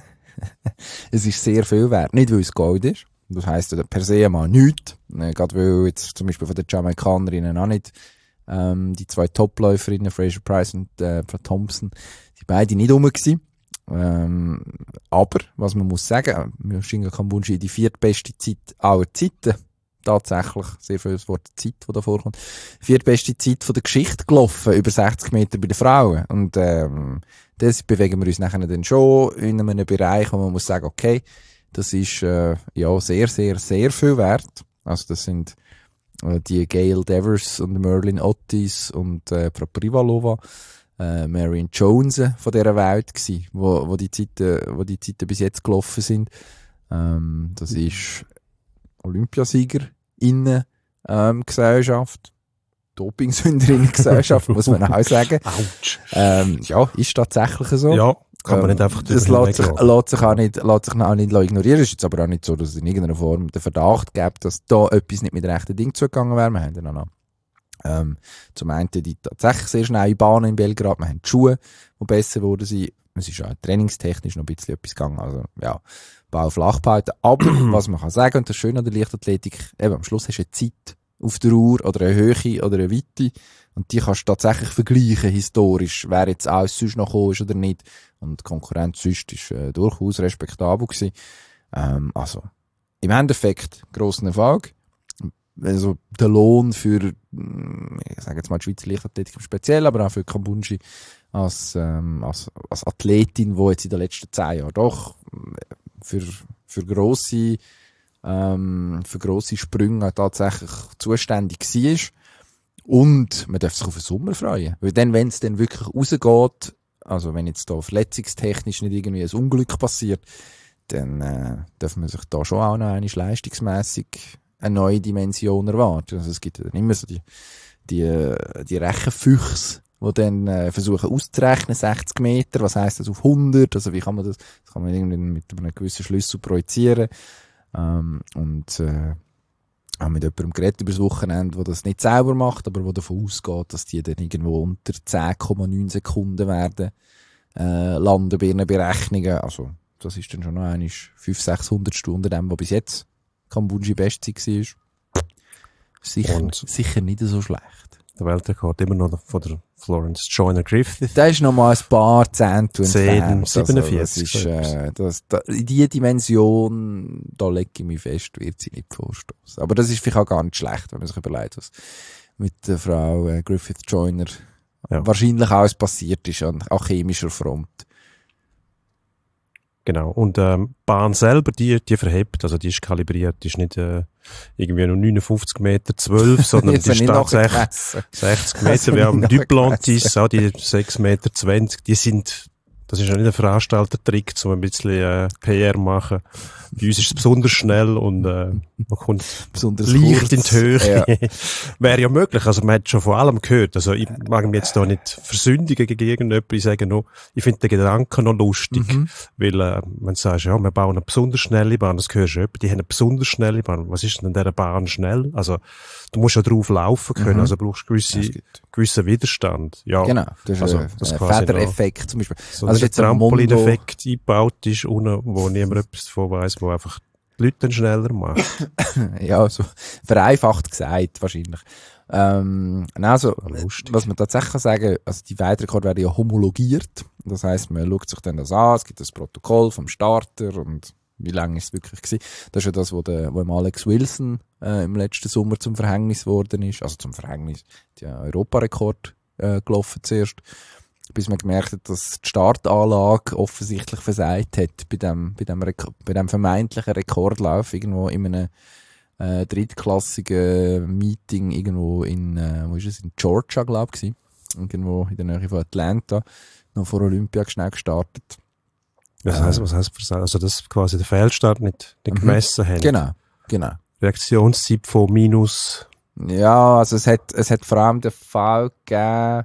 es ist sehr viel wert. Nicht, weil es Gold ist. Das heisst ja per se mal nichts. Äh, Gerade weil jetzt zum Beispiel von den Jamaikanerinnen auch nicht, ähm, die zwei Topläuferinnen, Fraser Price und äh, Frau Thompson, die beide nicht rum gewesen. Ähm, aber, was man muss sagen, Mjoshinga Kambunji die viertbeste Zeit aller Zeiten. Tatsächlich, sehr viel das Wort Zeit, das da vorkommt. Viertbeste Zeit von der Geschichte gelaufen, über sechzig Meter bei den Frauen. Und, ähm, das bewegen wir uns nachher dann schon in einem Bereich, wo man muss sagen, okay, das ist, äh, ja, sehr, sehr, sehr viel wert. Also, das sind, äh, die Gail Devers und Merlin Otis und, äh, Frau Privalova, äh, Marion Jones von dieser Welt gsi, wo, wo die Zeiten, wo die Zeiten bis jetzt gelaufen sind. Ähm, das ist Olympiasieger innen, ähm, Gesellschaft, Dopingsünderinnen-Gesellschaft, muss man auch sagen. Autsch. Ähm, ja, ist tatsächlich so. Ja, kann man Ähm, nicht einfach das drüber lässt sich, hinweggehen. lässt sich auch nicht, lässt sich auch nicht ignorieren. Es ist jetzt aber auch nicht so, dass es in irgendeiner Form den Verdacht gibt, dass da etwas nicht mit rechten Dingen zugegangen wäre. Wir haben dann auch noch, ähm, zum einen die tatsächlich sehr schnelle Bahnen in Belgrad. Wir haben die Schuhe, die besser geworden sind. Es ist auch trainingstechnisch noch ein bisschen etwas gegangen. Also, ja, Bau flach behalten. Aber, was man kann sagen, und das Schöne an der Leichtathletik, eben, am Schluss hast du eine Zeit auf der Uhr, oder eine Höhe, oder eine Weite. Und die kannst du tatsächlich vergleichen, historisch, wer jetzt alles sonst noch gekommen ist oder nicht. Und die Konkurrenz sonst ist äh, durchaus respektabel gewesen. Ähm, also, im Endeffekt, grossen Erfolg. Also, der Lohn für, ich sage jetzt mal die Schweizer Leichtathletik im Speziellen, aber auch für Kambunji als, ähm, als, als Athletin, die jetzt in den letzten zehn Jahren doch für, für grosse, ähm, für grosse Sprünge tatsächlich zuständig war. Und man darf sich auf den Sommer freuen. Weil dann, wenn es dann wirklich rausgeht, also wenn jetzt da verletzungstechnisch nicht irgendwie ein Unglück passiert, dann äh, darf man sich da schon auch noch einmal leistungsmässig eine neue Dimension erwarten. Also es gibt ja dann immer so die, die, die Rechenfüchse, die dann äh, versuchen auszurechnen, sechzig Meter, was heisst das auf hundert, also wie kann man das, das kann man irgendwie mit einem gewissen Schlüssel projizieren. Ähm, und äh, haben mit jemandem geredet über das Wochenende, der das nicht selber macht, aber der davon ausgeht, dass die dann irgendwo unter zehn Komma neun Sekunden werden äh, landen bei ihren Berechnungen. Also das ist dann schon noch einmal fünfhundert, sechshundert Stunden dem, was bis jetzt Kambunji Bestzeit war. Sicher, Und- sicher nicht so schlecht. Der Weltrekord immer noch von der Florence Joyner Griffith. Da ist noch mal ein paar Zehntel zehn, entfernt. siebenundvierzig, Also, das ist, äh, das, da, in diese Dimension, da lege ich mich fest, wird sie nicht vorstoßen. Aber das ist vielleicht auch gar nicht schlecht, wenn man sich überlegt, was mit der Frau äh, Griffith Joyner Ja. wahrscheinlich alles passiert ist an chemischer Front. Genau. Und ähm, die Bahn selber, die, die verhebt, also die ist kalibriert, die ist nicht äh, irgendwie nur neunundfünfzig Meter zwölf, sondern Jetzt die habe ist ich tatsächlich nachgemessen. sechzig Also Meter. Wir haben nicht Duplantis, auch die sechs Meter zwanzig, die sind, das ist ja nicht ein Veranstaltertrick, um ein bisschen äh, P R machen. Bei uns ist es besonders schnell und äh, man kommt Besonders leicht kurz. in die Höhe. Ja. Wäre ja möglich, also man hat schon von allem gehört. Also ich mag mich jetzt da nicht versündigen gegen irgendjemanden, ich sage nur, ich finde den Gedanken noch lustig, Mhm. weil äh, wenn du sagst, ja, wir bauen eine besonders schnelle Bahn, das hörst du jemanden, die haben eine besonders schnelle Bahn. Was ist denn in dieser Bahn schnell? Also du musst ja drauf laufen können, Mhm. also du brauchst gewisse, Das gibt- gewissen Widerstand. Ja, Genau, das ist Also, ein, das ein quasi Federeffekt zum Beispiel. so Also ein jetzt ein Mondo- Trampolineffekt eingebaut ist, ohne, wo niemand etwas davon weiss, wo einfach die Leute dann schneller machen. Ja, so vereinfacht gesagt, wahrscheinlich. Ähm, also, Lustig. was man tatsächlich kann sagen, also die Weltrekorde werden ja homologiert. Das heisst, man schaut sich dann das an, es gibt das Protokoll vom Starter und wie lange ist es wirklich gewesen. Das ist ja das, wo, der, wo Alex Wilson äh, im letzten Sommer zum Verhängnis geworden ist. Also zum Verhängnis, der Europarekord äh, gelaufen zuerst. Bis man gemerkt hat, dass die Startanlage offensichtlich versagt hat bei dem, bei dem, Rek- bei dem vermeintlichen Rekordlauf irgendwo in einem äh, drittklassigen Meeting irgendwo in, äh, wo ist es, in Georgia, glaube ich, irgendwo in der Nähe von Atlanta, noch vor Olympia schnell gestartet. Was heisst, was heisst versagt? Also, dass quasi der Fehlstart nicht, nicht Mhm. gemessen haben. Genau, genau. Reaktionszeit von minus. Ja, also es hat, es hat vor allem den Fall gegeben,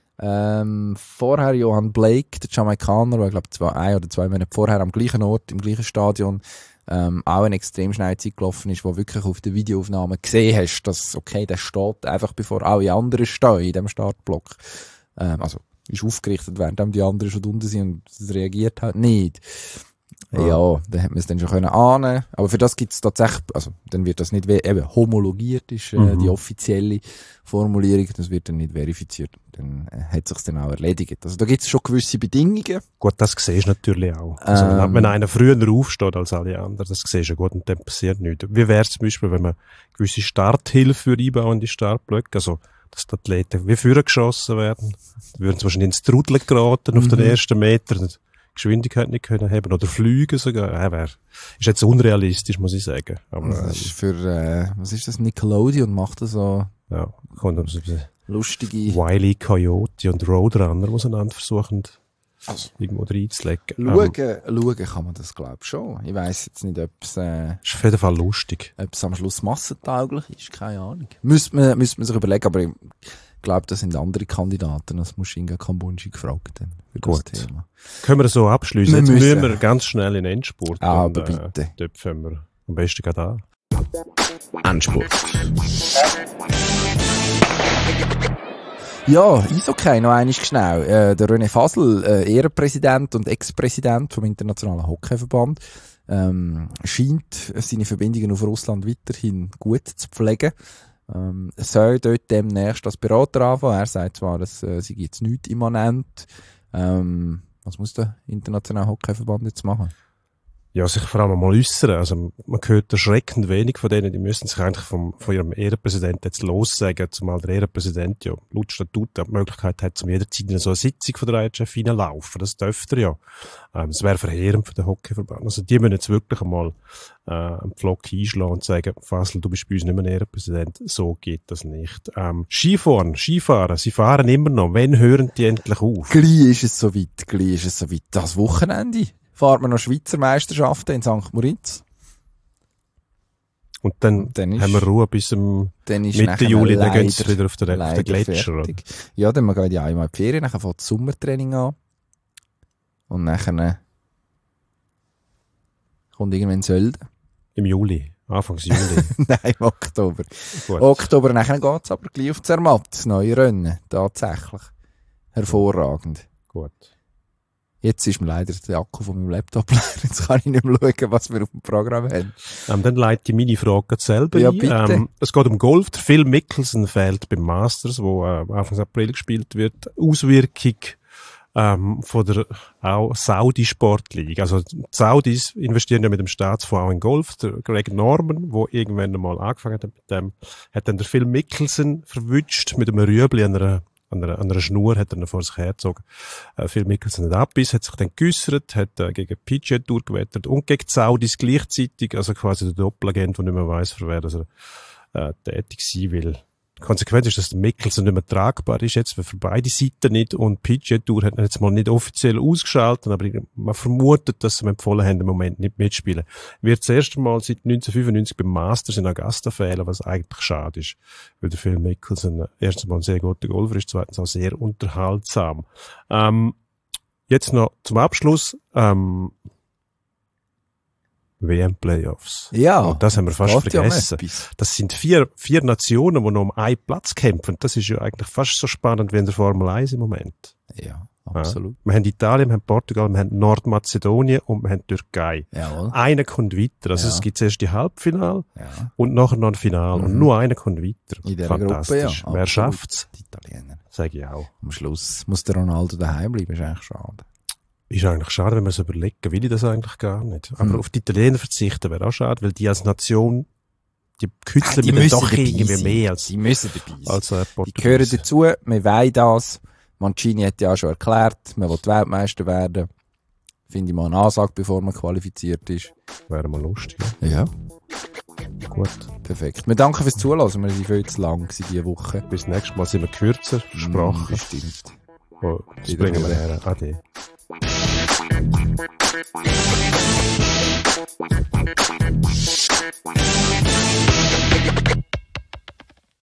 ähm, vorher Johann Blake, der Jamaikaner, der, ich glaube, zwei, ein oder zwei Monate vorher am gleichen Ort, im gleichen Stadion, ähm, auch eine extrem schnelle Zeit gelaufen ist, wo wirklich auf der Videoaufnahme gesehen hast, dass, okay, der steht einfach bevor alle anderen stehen in dem Startblock. Ähm, also, ist aufgerichtet, während die anderen schon unten sind und es reagiert halt nicht. Ja, ja, dann hat man es dann schon können ahnen. Aber für das gibt es tatsächlich, also dann wird das nicht we- eben homologiert, ist äh, Mhm. die offizielle Formulierung, das wird dann nicht verifiziert. Dann äh, hat sich dann auch erledigt. Also da gibt es schon gewisse Bedingungen. Gut, das siehst du natürlich auch. Also, Ähm. wenn, wenn einer früher aufsteht als alle anderen, das siehst du ja gut und dann passiert nichts. Wie wäre es zum Beispiel, wenn man gewisse Starthilfe einbauen in die Startblöcke, also dass die Athleten wie früher geschossen werden, dann würden sie wahrscheinlich ins Trudeln geraten auf Mhm. den ersten Meter, die Geschwindigkeit nicht können haben oder fliegen sogar. Ja, wär, ist jetzt unrealistisch, muss ich sagen. Aber Das ähm, ist für, äh, was ist das, Nickelodeon macht da so ja, kommt um so ein bisschen lustige... Wile E. Coyote und Roadrunner, die einander versuchen, Also, irgendwo reinzulegen. schauen, Ähm, schauen kann man das, glaube ich, schon. Ich weiss jetzt nicht, ob es... Äh, ist auf jeden Fall lustig. Ob es am Schluss massentauglich ist, keine Ahnung. Müsste man, müsste man sich überlegen, aber ich glaube, das sind andere Kandidaten als Mushinga Kambunji gefragt dann für Gut. das Thema. Können wir das so abschließen? Wir Jetzt müssen. müssen wir ganz schnell in den Endspurt. Aber und, äh, bitte. Dort fangen wir am besten gerade an. Endspurt. Ja, Eishockey, noch einmal schnell. Äh, der René Fasel, äh, Ehrenpräsident und Ex-Präsident vom Internationalen Hockeyverband, ähm, scheint seine Verbindungen auf Russland weiterhin gut zu pflegen. Ähm, er soll dort demnächst als Berater anfangen. Er sagt zwar, dass äh, sie jetzt nichts immanent. Ähm, was muss der Internationale Hockeyverband jetzt machen? Ja, sich vor allem mal äußern. Also, man hört erschreckend wenig von denen, die müssen sich eigentlich vom, von ihrem Ehrenpräsidenten jetzt lossagen, zumal der Ehrenpräsident ja laut Statut die Möglichkeit hat, zum jederzeit in so eine Sitzung von der I H F hineinlaufen. Das dürfte er ja. Ähm, das wäre verheerend für den Hockeyverband. Also, die müssen jetzt wirklich einmal, äh, einen Pflock einschlagen und sagen, Fasel, du bist bei uns nicht mehr Ehrenpräsident. So geht das nicht. Ähm, Skifahren, Skifahren, sie fahren immer noch. Wann hören die endlich auf? Gleich ist es soweit, gleich ist es soweit. Das Wochenende fahren wir noch Schweizer Meisterschaften in Sankt Moritz. Und dann, Und dann ist- haben wir Ruhe bis zum Dann ist Mitte nachher Juli, dann leider- gehen sie wieder auf den, auf den leider Gletscher. Oder? fertig. Ja, dann gehen ja einmal in die Ferien, dann fängt das Sommertraining an. Und nachher äh, kommt irgendwann Sölden. Im Juli, Anfangs Juli. Nein, im Oktober. Gut. Oktober, nachher geht es aber gleich auf Zermatt, das neue Rennen. Tatsächlich. Hervorragend. Gut. Jetzt ist mir leider der Akku von meinem Laptop leer. Jetzt kann ich nicht mehr schauen, was wir auf dem Programm haben. Ähm, dann leite ich meine Frage gerade selber Ja, ein. bitte. Ähm, es geht um Golf. Der Phil Mickelson fehlt beim Masters, wo äh, Anfang April gespielt wird. Auswirkung ähm, von der auch Saudi-Sportliga. Also die Saudis investieren ja mit dem Staatsfonds auch in Golf. Der Greg Norman, wo irgendwann einmal angefangen hat mit dem, hat dann der Phil Mickelson verwünscht mit einem Rüebli an einer An einer, an einer Schnur hat er ihn vor sich hergezogen. Äh, Phil Mickelson hat abbiss, hat sich dann geäussert, hat äh, gegen P G A Tour gewettert und gegen die Saudis gleichzeitig, also quasi der Doppelagent, der nicht mehr weiss, für wer dass er äh, tätig sein will. Die Konsequenz ist, dass der Mickelson nicht mehr tragbar ist, jetzt für beide Seiten nicht, und P G A Tour hat ihn jetzt mal nicht offiziell ausgeschaltet, aber man vermutet, dass sie ihm empfohlen haben, im Moment nicht mitspielen. Wird das erste Mal seit neunzehnhundertfünfundneunzig beim Masters in Augusta fehlen, was eigentlich schade ist, weil der Phil Mickelson erstens mal ein sehr guter Golfer ist, zweitens auch sehr unterhaltsam. Ähm, jetzt noch zum Abschluss, ähm, W M-Playoffs. Ja, Und das haben wir fast geht ja um vergessen. etwas. Das sind vier, vier Nationen, die noch um einen Platz kämpfen. Das ist ja eigentlich fast so spannend wie in der Formel eins im Moment. Ja. absolut. Ja. Wir haben Italien, wir haben Portugal, wir haben Nordmazedonien und wir haben Türkei. Jawohl. Einer kommt weiter. Also Ja. es gibt zuerst die Halbfinale Ja. und nachher noch ein Finale. Mhm. Und nur einer kommt weiter. In dieser Gruppe, ja. Fantastisch. Wer Absolut. schafft's? Die Italiener. Sag ich auch. Am Schluss muss der Ronaldo daheim bleiben, ist eigentlich schade. Ist eigentlich schade, wenn man es überlegen, will ich das eigentlich gar nicht. Aber Mhm. auf die Italiener verzichten wäre auch schade, weil die als Nation, die kützeln Die mir müssen doch dabei irgendwie sein. mehr als, Die müssen dabei sein. als äh, Die gehören Portugiesen. dazu, wir wollen das. Mancini hat ja auch schon erklärt, man will Weltmeister werden. Finde ich mal eine Ansage, bevor man qualifiziert ist. Wäre mal lustig. Ja. Ja. Gut. Perfekt. Wir danken fürs Zuhören. Wir sind viel zu lang gewesen diese Woche. Bis nächstes Mal sind wir kürzer. Mm, Sprache. bestimmt. Oh, das Wieder bringen wir mal. her. Ade. Thank you.